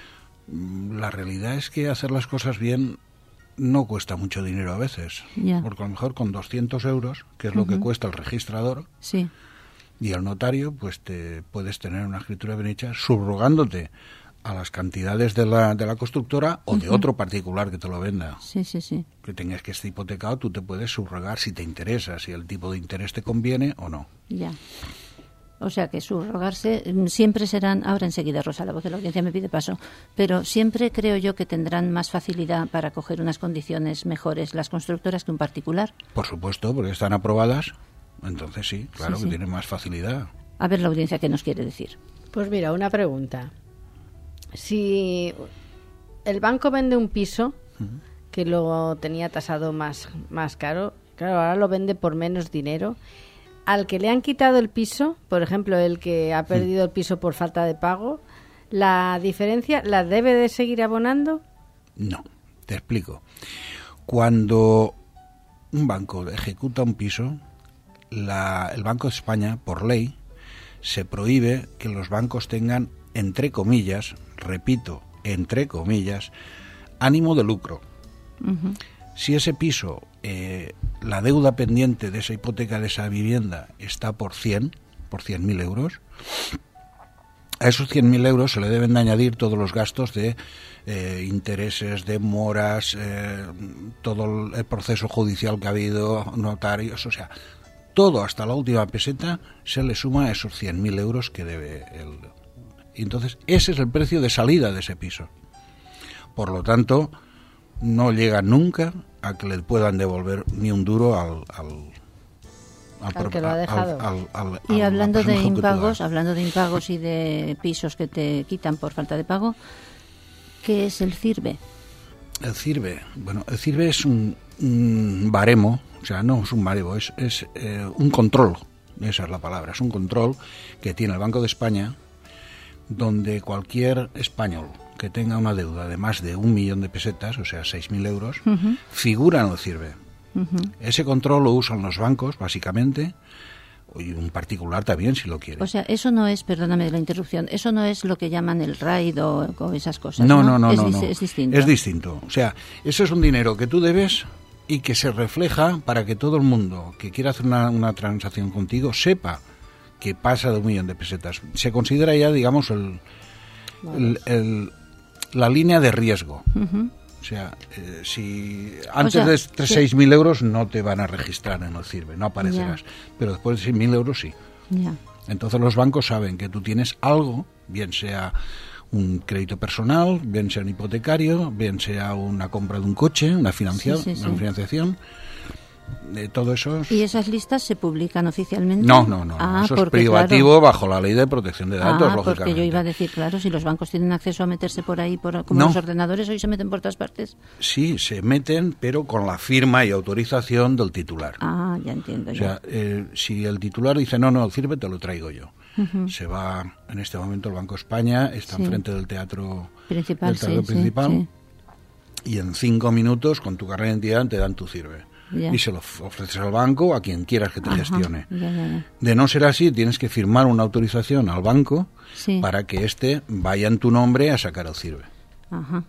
La realidad es que hacer las cosas bien no cuesta mucho dinero a veces, yeah. porque a lo mejor con doscientos euros, que es lo uh-huh. que cuesta el registrador sí. y el notario, pues te puedes tener una escritura bien hecha subrogándote a las cantidades de la, de la constructora o uh-huh. de otro particular que te lo venda. Sí, sí, sí. Que tengas que estar hipotecado, tú te puedes subrogar si te interesa, si el tipo de interés te conviene o no. Ya. O sea que subrogarse siempre serán, ahora enseguida Rosa, la voz de la audiencia me pide paso, pero siempre creo yo que tendrán más facilidad para coger unas condiciones mejores las constructoras que un particular. Por supuesto, porque están aprobadas, entonces sí, claro sí, que sí. tienen más facilidad. A ver la audiencia qué nos quiere decir. Pues mira, una pregunta. Si el banco vende un piso uh-huh. que lo tenía tasado más, más caro, claro, ahora lo vende por menos dinero. Al que le han quitado el piso, por ejemplo, el que ha perdido el piso por falta de pago, ¿la diferencia la debe de seguir abonando? No, te explico. Cuando un banco ejecuta un piso, la, el Banco de España, por ley, se prohíbe que los bancos tengan, entre comillas, repito, entre comillas, ánimo de lucro. Uh-huh. Si ese piso, eh, la deuda pendiente de esa hipoteca de esa vivienda está por cien, por cien mil euros, a esos cien mil euros se le deben de añadir todos los gastos de eh, intereses, demoras, eh, todo el proceso judicial que ha habido, notarios, o sea, todo hasta la última peseta se le suma a esos cien mil euros que debe el... Y entonces ese es el precio de salida de ese piso. Por lo tanto, no llega nunca a que le puedan devolver ni un duro al, al, al, al que lo ha dejado. Al, al, al, y hablando de impagos, hablando de impagos y de pisos que te quitan por falta de pago, ¿qué es el CIRBE? El CIRBE, bueno, el CIRBE es un, un baremo, o sea, no es un baremo, es, es eh, un control, esa es la palabra, es un control que tiene el Banco de España, donde cualquier español que tenga una deuda de más de un millón de pesetas, o sea, seis mil euros, uh-huh. figura en el CIRBE. Uh-huh. Ese control lo usan los bancos, básicamente, y un particular también, si lo quiere. O sea, eso no es, perdóname la interrupción, eso no es lo que llaman el R A I D o, o esas cosas, ¿no? No, no, no, es, no, dis- no. Es distinto. Es distinto. O sea, eso es un dinero que tú debes y que se refleja para que todo el mundo que quiera hacer una, una transacción contigo sepa que pasa de un millón de pesetas. Se considera ya, digamos, el... el, el la línea de riesgo. Uh-huh. O sea, eh, si antes o sea, de seis mil sí. euros no te van a registrar en el CIRBE, no aparecerás. Yeah. Pero después de seis mil euros sí. Yeah. Entonces los bancos saben que tú tienes algo, bien sea un crédito personal, bien sea un hipotecario, bien sea una compra de un coche, una, financia- sí, sí, sí. una financiación, de todo eso. Es... ¿Y esas listas se publican oficialmente? No, no, no. Ah, eso es porque, privativo, claro, bajo la ley de protección de datos, ah, lógicamente. Porque yo iba a decir, claro, si los bancos tienen acceso a meterse por ahí, por, como no. los ordenadores, hoy se meten por todas partes. Sí, se meten, pero con la firma y autorización del titular. Ah, ya entiendo. O Ya. sea, eh, si el titular dice, no, no, sirve, te lo traigo yo. Uh-huh. Se va, en este momento, el Banco España, está Sí. enfrente del teatro Principal, del teatro sí, principal, sí, sí. y en cinco minutos, con tu carnet de identidad, te dan tu sirve. Ya. Y se lo ofreces al banco, a quien quieras que te Ajá, gestione. ya, ya, ya. De no ser así, tienes que firmar una autorización al banco Sí. para que éste vaya en tu nombre a sacar el sirve. Ajá.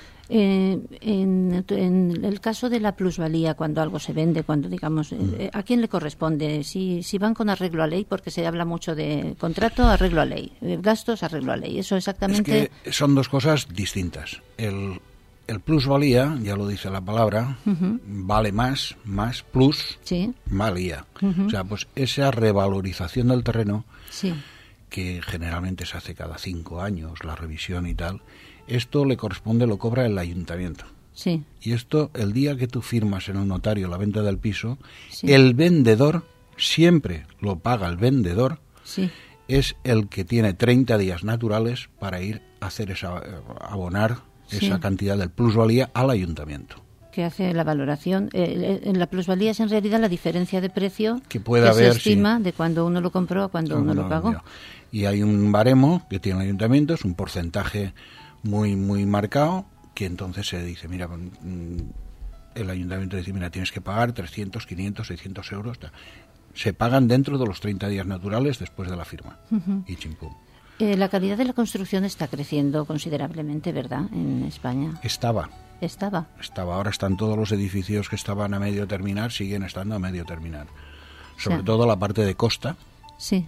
Eh, en, en el caso de la plusvalía, cuando algo se vende, cuando digamos, eh, ¿a quién le corresponde? Si, si van con arreglo a ley, porque se habla mucho de contrato, arreglo a ley, eh, gastos, arreglo a ley. Eso exactamente. Es que son dos cosas distintas. El, el plusvalía, ya lo dice la palabra, Uh-huh. vale más, más, plus, Sí, valía. Uh-huh. O sea, pues esa revalorización del terreno, sí, que generalmente se hace cada cinco años, la revisión y tal, esto le corresponde, lo cobra el ayuntamiento. sí, Y esto, el día que tú firmas en un notario la venta del piso, Sí. el vendedor, siempre lo paga el vendedor, sí. es el que tiene treinta días naturales para ir a hacer esa, eh, abonar Sí. esa cantidad del plusvalía al ayuntamiento. Que hace la valoración. Eh, en la plusvalía es en realidad la diferencia de precio Que puede haber, se estima sí. de cuando uno lo compró a cuando uno lo pagó. Y hay un baremo que tiene el ayuntamiento, es un porcentaje muy muy marcado, que entonces se dice, mira, mm, el ayuntamiento dice, mira, tienes que pagar trescientos, quinientos, seiscientos euros. Ta. Se pagan dentro de los treinta días naturales después de la firma. Ujú. Y chimpum. Eh, la calidad de la construcción está creciendo considerablemente, ¿verdad? En España. Estaba, Estaba. estaba. Ahora están todos los edificios que estaban a medio terminar, siguen estando a medio terminar. Sobre O sea, todo la parte de costa. Sí.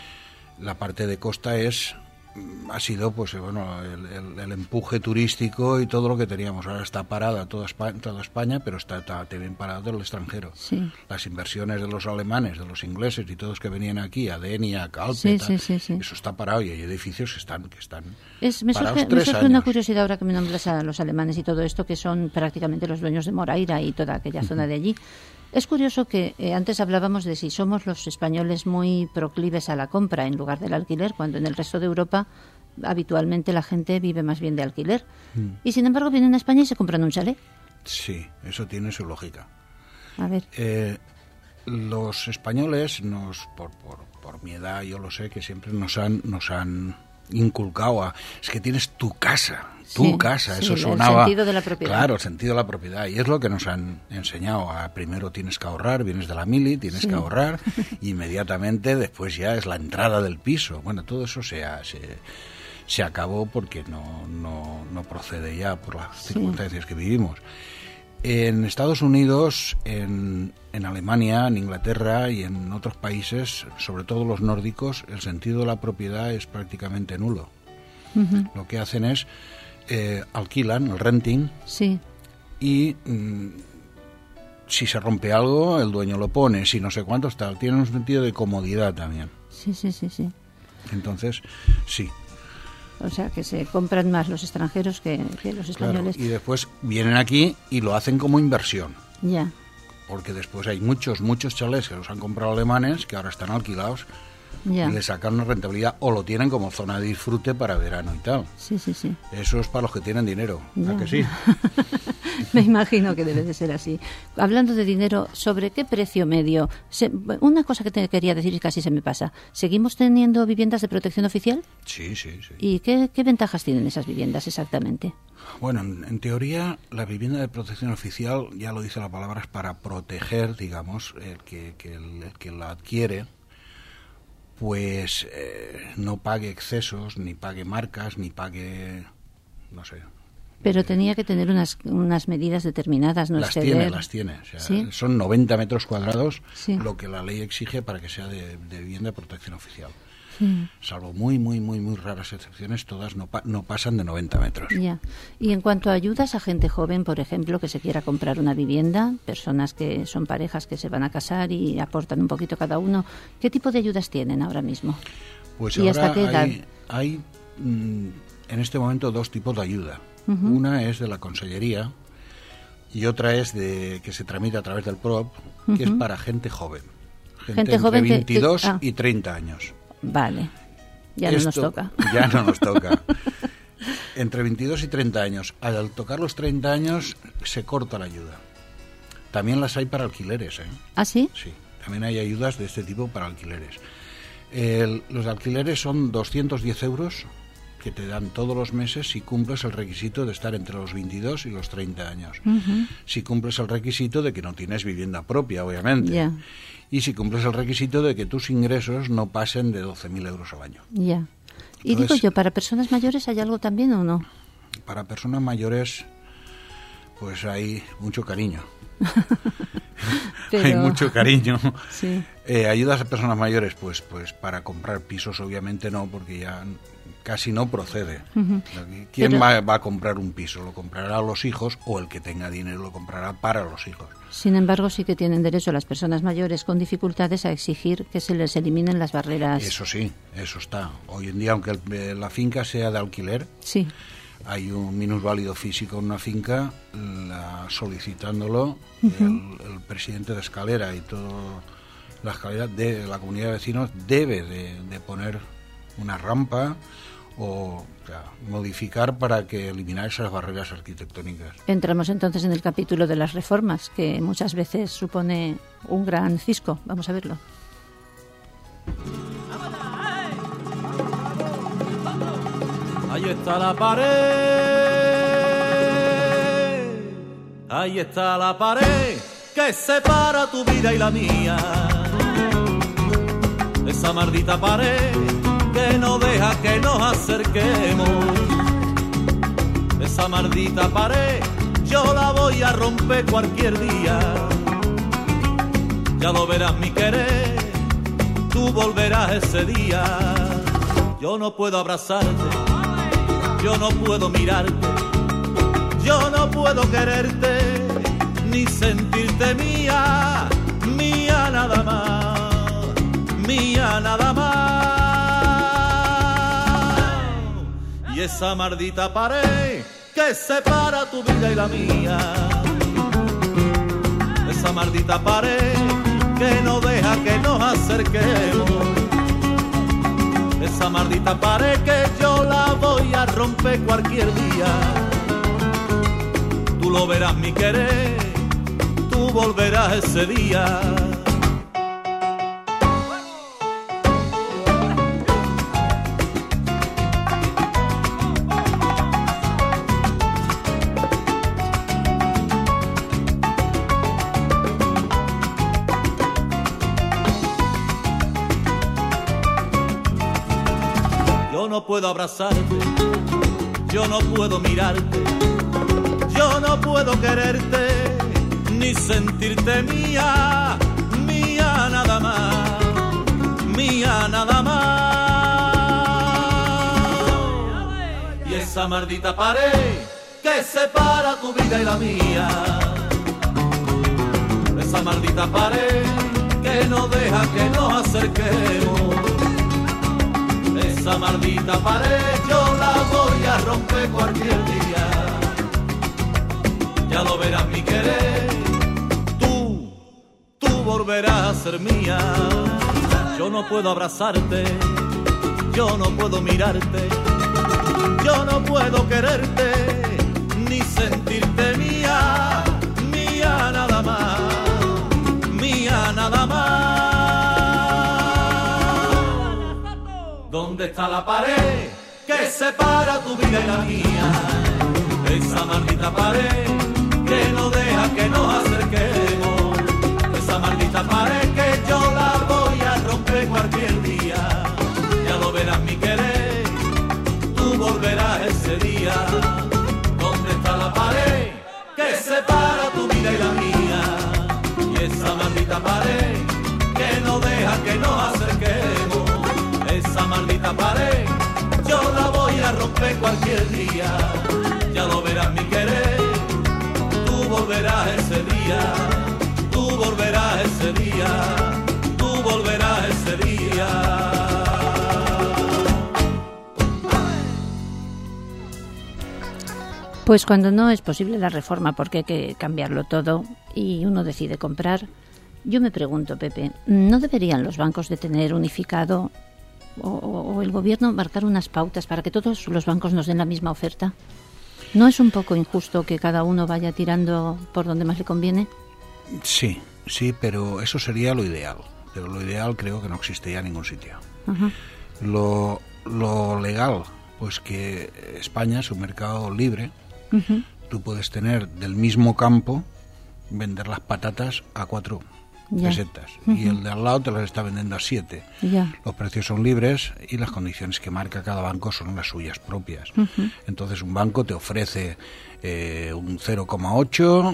La parte de costa es ha sido pues bueno el, el, el empuje turístico y todo lo que teníamos. Ahora está parada toda España, toda España pero está, está también parado el extranjero. Sí. Las inversiones de los alemanes, de los ingleses y todos que venían aquí, a Denia, a Calpe, Sí, tal, sí, sí, sí. eso está parado y hay edificios que están que están Es, me parados surge, me tres surge años. una curiosidad ahora que me nombras a los alemanes y todo esto, que son prácticamente los dueños de Moraira y toda aquella zona de allí. Es curioso que eh, antes hablábamos de si somos los españoles muy proclives a la compra en lugar del alquiler, cuando en el resto de Europa habitualmente la gente vive más bien de alquiler. Mm. Y sin embargo vienen a España y se compran un chalet. Sí, eso tiene su lógica. A ver, Eh, los españoles, nos por, por, por mi edad, yo lo sé, que siempre nos han nos han inculcado a, es que tienes tu casa, tu Sí, casa, sí, eso el sonaba... sentido de la propiedad. Claro, el sentido de la propiedad, y es lo que nos han enseñado. A, primero tienes que ahorrar, vienes de la mili, tienes Sí. que ahorrar, y inmediatamente después ya es la entrada del piso. Bueno, todo eso se, ha- se, se acabó porque no, no, no procede ya por las Sí. circunstancias que vivimos. En Estados Unidos, en, en Alemania, en Inglaterra y en otros países, sobre todo los nórdicos, el sentido de la propiedad es prácticamente nulo. ujú, Lo que hacen es eh, alquilan, el renting, sí, y mm, si se rompe algo, el dueño lo pone, si no sé cuántos tal. Tienen un sentido de comodidad también. sí, sí, sí, sí. Entonces, sí. O sea, que se compran más los extranjeros que, que los Claro, españoles. y después vienen aquí y lo hacen como inversión. Ya. Porque después hay muchos, muchos chalés que los han comprado alemanes que ahora están alquilados Ya. y le sacan una rentabilidad o lo tienen como zona de disfrute para verano y tal. Sí, sí, sí. Eso es para los que tienen dinero, ¿a Ya. que sí? Me imagino que debe de ser así. Hablando de dinero, ¿sobre qué precio medio? Se- una cosa que te quería decir y casi se me pasa. ¿Seguimos teniendo viviendas de protección oficial? Sí, sí, sí. ¿Y qué, qué ventajas tienen esas viviendas exactamente? Bueno, en, en teoría, la vivienda de protección oficial, ya lo dice la palabra, es para proteger, digamos, el que, que el, el que la adquiere, pues eh, no pague excesos, ni pague marcas, ni pague, no sé. Pero tenía que tener unas, unas medidas determinadas, no las exceder. tiene, las tiene. O sea, ¿Sí? son noventa metros cuadrados Sí. lo que la ley exige para que sea de, de vivienda de protección oficial. Sí. Salvo muy, muy, muy, muy raras excepciones, todas no, pa- no pasan de noventa metros. Ya. Y en cuanto a ayudas a gente joven, por ejemplo, que se quiera comprar una vivienda, personas que son parejas que se van a casar y aportan un poquito cada uno, ¿qué tipo de ayudas tienen ahora mismo? Pues ¿Y ahora hasta qué edad? hay, hay mm, en este momento dos tipos de ayuda. Ujú. Una es de la Consellería, y otra es de que se tramita a través del P R O P, que uh-huh. es para gente joven. Gente, gente entre joven veintidós que, que, ah. y treinta años. Vale, ya Esto, no nos toca. Ya no nos toca. Entre veintidós y treinta años. Al tocar los treinta años se corta la ayuda. También las hay para alquileres, ¿eh? ¿Ah, sí? Sí, también hay ayudas de este tipo para alquileres. El, los alquileres son doscientos diez euros que te dan todos los meses si cumples el requisito de estar entre los veintidós y los treinta años. Uh-huh. Si cumples el requisito de que no tienes vivienda propia, obviamente. Yeah. Y si cumples el requisito de que tus ingresos no pasen de doce mil euros al año. Ya. Yeah. Y digo yo, ¿para personas mayores hay algo también o no? Para personas mayores, pues hay mucho cariño. Pero... hay mucho cariño. Sí. Eh, ayudas a personas mayores, pues, pues para comprar pisos, obviamente no, porque ya casi no procede. Uh-huh. ¿Quién Pero... va, va a comprar un piso? Lo comprará a los hijos, o el que tenga dinero lo comprará para los hijos. Sin embargo, sí que tienen derecho las personas mayores con dificultades a exigir que se les eliminen las barreras. Eso sí, eso está. Hoy en día, aunque el, la finca sea de alquiler, sí. hay un minusválido físico en una finca, la, solicitándolo, uh-huh. el, el presidente de Escalera y toda la escalera de la comunidad de vecinos debe de, de poner una rampa o, o sea, modificar para que eliminar esas barreras arquitectónicas. Entramos entonces en el capítulo de las reformas, que muchas veces supone un gran cisco. Vamos a verlo. Ahí está la pared, ahí está la pared que separa tu vida y la mía. Esa maldita pared que no deja que nos acerquemos. Esa maldita pared yo la voy a romper cualquier día. Ya lo verás mi querer, tú volverás ese día. Yo no puedo abrazarte, yo no puedo mirarte, yo no puedo quererte, ni sentirte mía, mía nada más, mía nada más. Y esa maldita pared que separa tu vida y la mía, esa maldita pared que no deja que nos acerquemos, esa maldita pared que yo la voy a romper cualquier día. Tú lo verás mi querer, tú volverás ese día. Yo no puedo abrazarte, yo no puedo mirarte, yo no puedo quererte, ni sentirte mía, mía nada más, mía nada más. Y esa maldita pared que separa tu vida y la mía, esa maldita pared que no deja que nos acerquemos, esa maldita pared yo la voy a romper cualquier día. Ya lo verás mi querer, tú, tú volverás a ser mía. Yo no puedo abrazarte, yo no puedo mirarte, yo no puedo quererte, ni sentirte mía, mía nada más, mía nada más. ¿Dónde está la pared que separa tu vida y la mía? Esa maldita pared que no deja que nos acerquemos, esa maldita pared que yo la voy a romper cualquier día. Ya lo verás mi querer, tú volverás ese día. ¿Dónde está la pared que separa tu vida y la mía? Y esa maldita pared que no deja que nos acerquemos, esa maldita pared yo la voy a romper cualquier día. Ya lo verás mi querer, tú volverás ese día, tú volverás ese día, tú volverás ese día. Pues cuando no es posible la reforma, porque hay que cambiarlo todo y uno decide comprar, yo me pregunto, Pepe, ¿no deberían los bancos de tener unificado o, o el gobierno marcar unas pautas para que todos los bancos nos den la misma oferta? ¿No es un poco injusto que cada uno vaya tirando por donde más le conviene? Sí, sí, pero eso sería lo ideal. Pero lo ideal creo que no existe ya en ningún sitio. Uh-huh. Lo, lo legal, pues que España es un mercado libre. Uh-huh. Tú puedes tener del mismo campo, vender las patatas a cuatro ya. pesetas. Uh-huh. Y el de al lado te las está vendiendo a siete. Ya. Los precios son libres y las condiciones que marca cada banco son las suyas propias. Uh-huh. Entonces un banco te ofrece eh, un cero coma ocho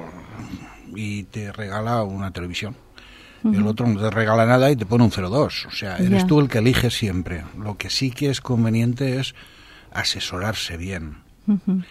y te regala una televisión. Uh-huh. El otro no te regala nada y te pone un cero coma dos. O sea, eres ya. tú el que elige siempre. Lo que sí que es conveniente es asesorarse bien. Uh-huh.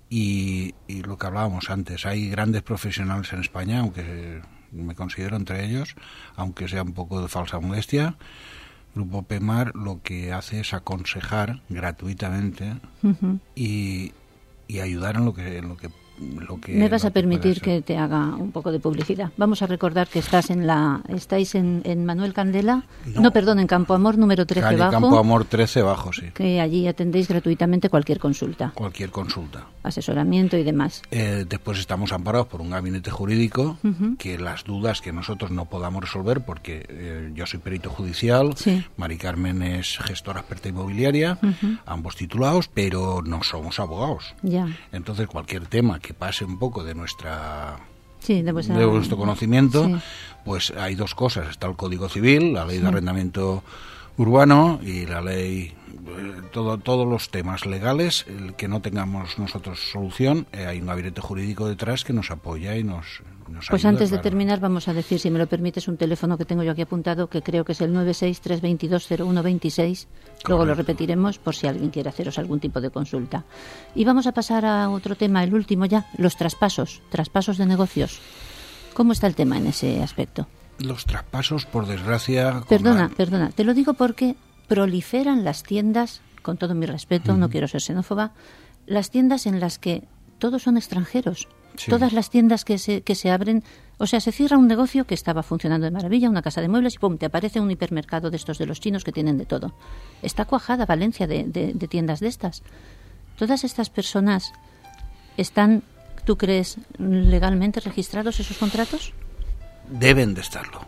Y, y lo que hablábamos antes, hay grandes profesionales en España, aunque me considero entre ellos, aunque sea un poco de falsa modestia. Grupo PEMAR lo que hace es aconsejar gratuitamente uh-huh. y, y ayudar en lo que en lo que Lo que, Me vas a que permitir que te haga un poco de publicidad. Vamos a recordar que estás en la, estáis en, en Manuel Candela, no, no perdón, en Campo Amor número trece calle bajo. Campo Amor trece bajo, sí. Que allí atendéis gratuitamente cualquier consulta. Cualquier consulta. Asesoramiento y demás. Eh, después estamos amparados por un gabinete jurídico uh-huh. que las dudas que nosotros no podamos resolver, porque eh, yo soy perito judicial, sí. Mari Carmen es gestora experta inmobiliaria, uh-huh. ambos titulados, pero no somos abogados. Ya. Entonces cualquier tema que pase un poco de nuestra sí, de, vuestra, de nuestro conocimiento, sí. pues hay dos cosas. Está el Código Civil, la ley sí. de arrendamiento urbano y la ley, todo, todos los temas legales, el que no tengamos nosotros solución, eh, hay un gabinete jurídico detrás que nos apoya y nos, nos Pues ayuda, antes claro. de terminar vamos a decir, si me lo permites, un teléfono que tengo yo aquí apuntado, que creo que es el nueve seis tres dos dos cero uno dos seis. Luego lo repetiremos por si alguien quiere haceros algún tipo de consulta. Y vamos a pasar a otro tema, el último ya, los traspasos, traspasos de negocios. ¿Cómo está el tema en ese aspecto? Los traspasos, por desgracia... Perdona, la... perdona, te lo digo porque proliferan las tiendas, con todo mi respeto, uh-huh. no quiero ser xenófoba, las tiendas en las que todos son extranjeros. Sí. Todas las tiendas que se, que se abren, o sea, se cierra un negocio que estaba funcionando de maravilla, una casa de muebles, y pum, te aparece un hipermercado de estos de los chinos que tienen de todo. Está cuajada Valencia de, de, de tiendas de estas. Todas estas personas están, ¿tú crees, legalmente registrados esos contratos? Deben de estarlo.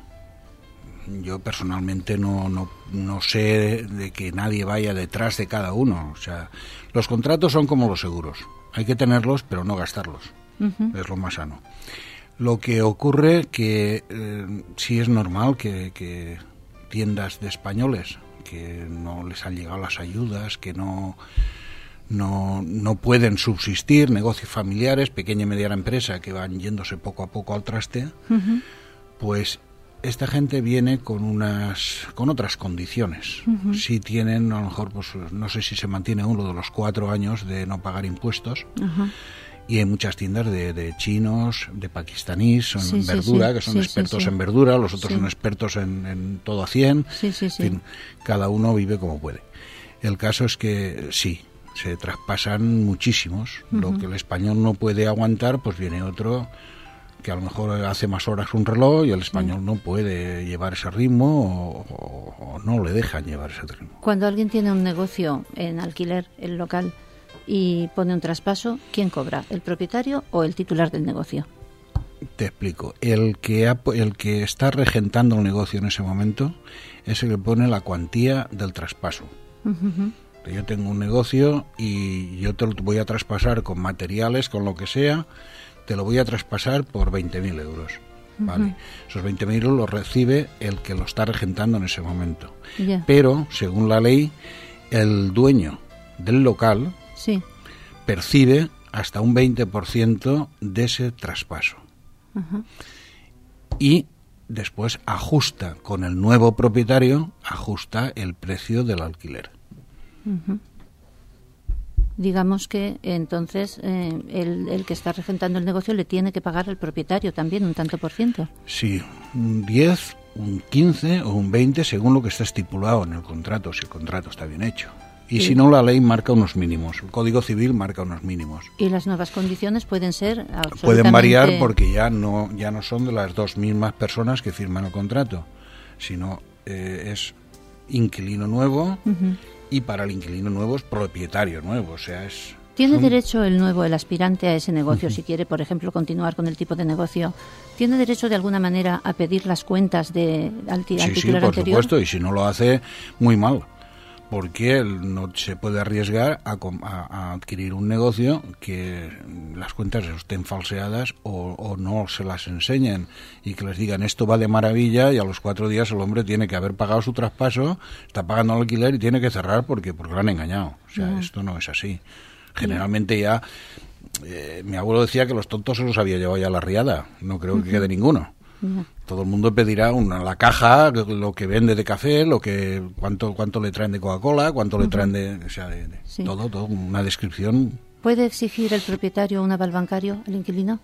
Yo personalmente no, no, no sé de que nadie vaya detrás de cada uno. O sea, los contratos son como los seguros. Hay que tenerlos, pero no gastarlos. Uh-huh. Es lo más sano. Lo que ocurre que eh, sí es normal que, que tiendas de españoles que no les han llegado las ayudas, que no, no, no pueden subsistir, negocios familiares, pequeña y mediana empresa que van yéndose poco a poco al traste, uh-huh. pues esta gente viene con unas con otras condiciones. Uh-huh. Si tienen, a lo mejor, pues no sé si se mantiene uno de los cuatro años de no pagar impuestos. Uh-huh. Y hay muchas tiendas de, de chinos, de pakistaníes, son sí, en sí, verdura, sí, que son sí, expertos sí, sí. en verdura, los otros sí. son expertos en, en todo a cien. Sí, sí, sí. En fin, cada uno vive como puede. El caso es que sí, se traspasan muchísimos. Uh-huh. Lo que el español no puede aguantar, pues viene otro que a lo mejor hace más horas un reloj y el español sí. no puede llevar ese ritmo o, o, o no le dejan llevar ese ritmo. Cuando alguien tiene un negocio en alquiler, el local, y pone un traspaso, ¿quién cobra? ¿El propietario o el titular del negocio? Te explico. El que ha, el que está regentando el negocio en ese momento es el que pone la cuantía del traspaso. Uh-huh. Yo tengo un negocio y yo te lo voy a traspasar con materiales, con lo que sea, te lo voy a traspasar por veinte mil euros. Vale. Uh-huh. Esos veinte mil euros los recibe el que lo está regentando en ese momento. Yeah. Pero, según la ley, el dueño del local sí. percibe hasta un veinte por ciento de ese traspaso. Uh-huh. Y después ajusta con el nuevo propietario, ajusta el precio del alquiler. Uh-huh. Digamos que entonces eh, el, el que está regentando el negocio le tiene que pagar al propietario también un tanto por ciento. Sí, un diez, un quince o un veinte según lo que está estipulado en el contrato, si el contrato está bien hecho. Y sí. Si no, la ley marca unos mínimos. El Código Civil marca unos mínimos. ¿Y las nuevas condiciones pueden ser absolutamente...? Pueden variar porque ya no ya no son de las dos mismas personas que firman el contrato, sino eh, es inquilino nuevo uh-huh. y para el inquilino nuevo es propietario nuevo. O sea, es... ¿Tiene son... derecho el nuevo, el aspirante a ese negocio, uh-huh. si quiere, por ejemplo, continuar con el tipo de negocio, ¿tiene derecho de alguna manera a pedir las cuentas de, al, sí, al titular sí, por anterior? Supuesto, y si no lo hace, muy mal. Porque él no se puede arriesgar a, a, a adquirir un negocio que las cuentas estén falseadas o, o no se las enseñen y que les digan esto va de maravilla y a los cuatro días el hombre tiene que haber pagado su traspaso, está pagando el alquiler y tiene que cerrar porque, porque lo han engañado. O sea, no. Esto no es así. Generalmente ya, eh, mi abuelo decía que los tontos se los había llevado ya a la riada, no creo uh-huh. que quede ninguno. No. Todo el mundo pedirá una la caja, lo que vende de café, lo que cuánto cuánto le traen de Coca-Cola, cuánto uh-huh. le traen de, o sea, de, de sí. todo, todo, una descripción. ¿Puede exigir el propietario un aval bancario al inquilino?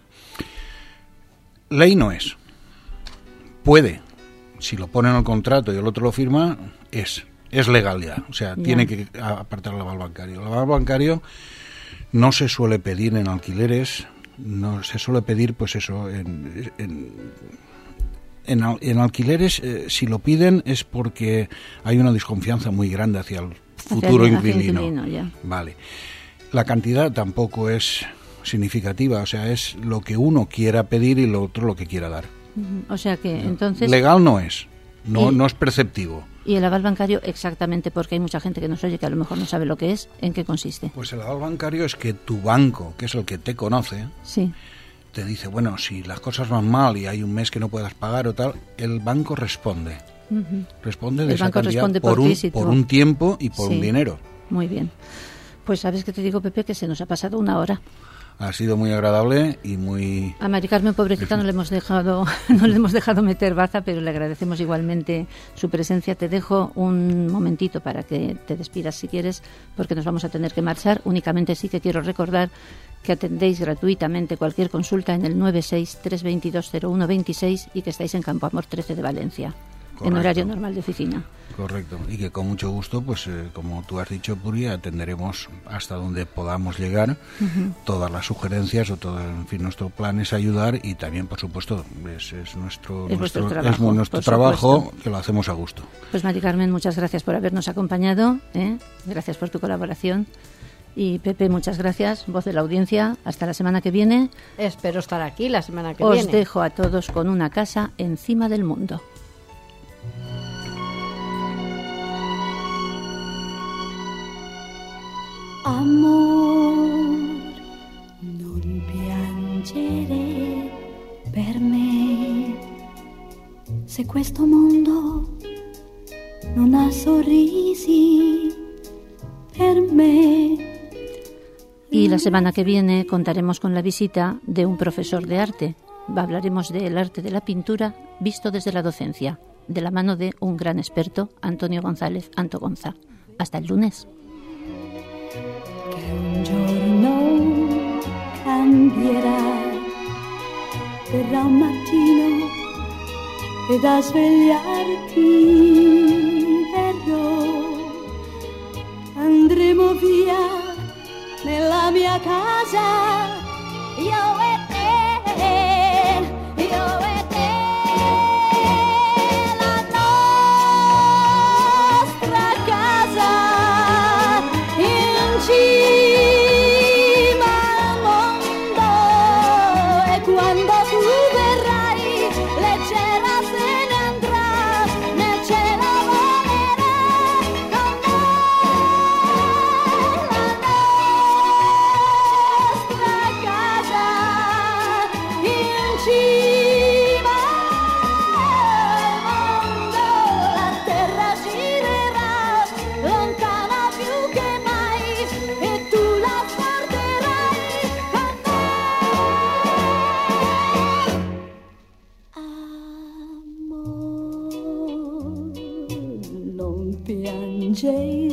Ley no es. Puede. Si lo pone en el contrato y el otro lo firma, es es legal ya. O sea, ya. Tiene que apartar el aval bancario. El aval bancario no se suele pedir en alquileres. No se suele pedir, pues eso, en, en, en, en alquileres, eh, si lo piden es porque hay una desconfianza muy grande hacia el futuro hacia el, inquilino. Hacia inquilino ya. Vale. La cantidad tampoco es significativa, o sea, es lo que uno quiera pedir y lo otro lo que quiera dar. O sea que entonces... Legal no es, no, y... no es perceptivo. ¿Y el aval bancario exactamente, porque hay mucha gente que nos oye que a lo mejor no sabe lo que es, en qué consiste? Pues el aval bancario es que tu banco, que es el que te conoce, sí. te dice, bueno, si las cosas van mal y hay un mes que no puedas pagar o tal, el banco responde. Uh-huh. Responde de el esa banco cantidad responde por, por, un, ti, por un tiempo y por sí. un dinero. Muy bien. Pues sabes que te digo, Pepe, que se nos ha pasado una hora. Ha sido muy agradable y muy... A Mari Carmen, pobrecita, no le hemos dejado no le hemos dejado meter baza, pero le agradecemos igualmente su presencia. Te dejo un momentito para que te despidas si quieres, porque nos vamos a tener que marchar. Únicamente sí que quiero recordar que atendéis gratuitamente cualquier consulta en el nueve seis, tres dos dos, cero uno dos seis y que estáis en Campo Amor trece de Valencia. Correcto. En horario normal de oficina. Correcto, y que con mucho gusto, pues eh, como tú has dicho, Puri, atenderemos hasta donde podamos llegar, uh-huh. todas las sugerencias o todo, en fin, nuestro plan es ayudar y también, por supuesto, es, es nuestro, es nuestro trabajo, es nuestro trabajo que lo hacemos a gusto. Pues Mari Carmen, muchas gracias por habernos acompañado, ¿eh? Gracias por tu colaboración. Y Pepe, muchas gracias, voz de la audiencia. Hasta la semana que viene. Espero estar aquí la semana que Os viene. Os dejo a todos con una casa encima del mundo. Amor, non piangere per me, se questo mondo non ha sorrisi per me. Y la semana que viene contaremos con la visita de un profesor de arte. Hablaremos del arte de la pintura visto desde la docencia, de la mano de un gran experto, Antonio González Antogonza. Hasta el lunes. Che un giorno cambierà, verrà un mattino ed a svegliarti verrò, andremo via nella mia casa, io e te, io e te, la nostra casa in cima al mondo, e quando tu verrai leggera se ne andrà, nel cielo volerà con noi, la nostra casa in cima al mondo, la terra girerà lontana più che mai e tu la porterai con te. Amor, non piangere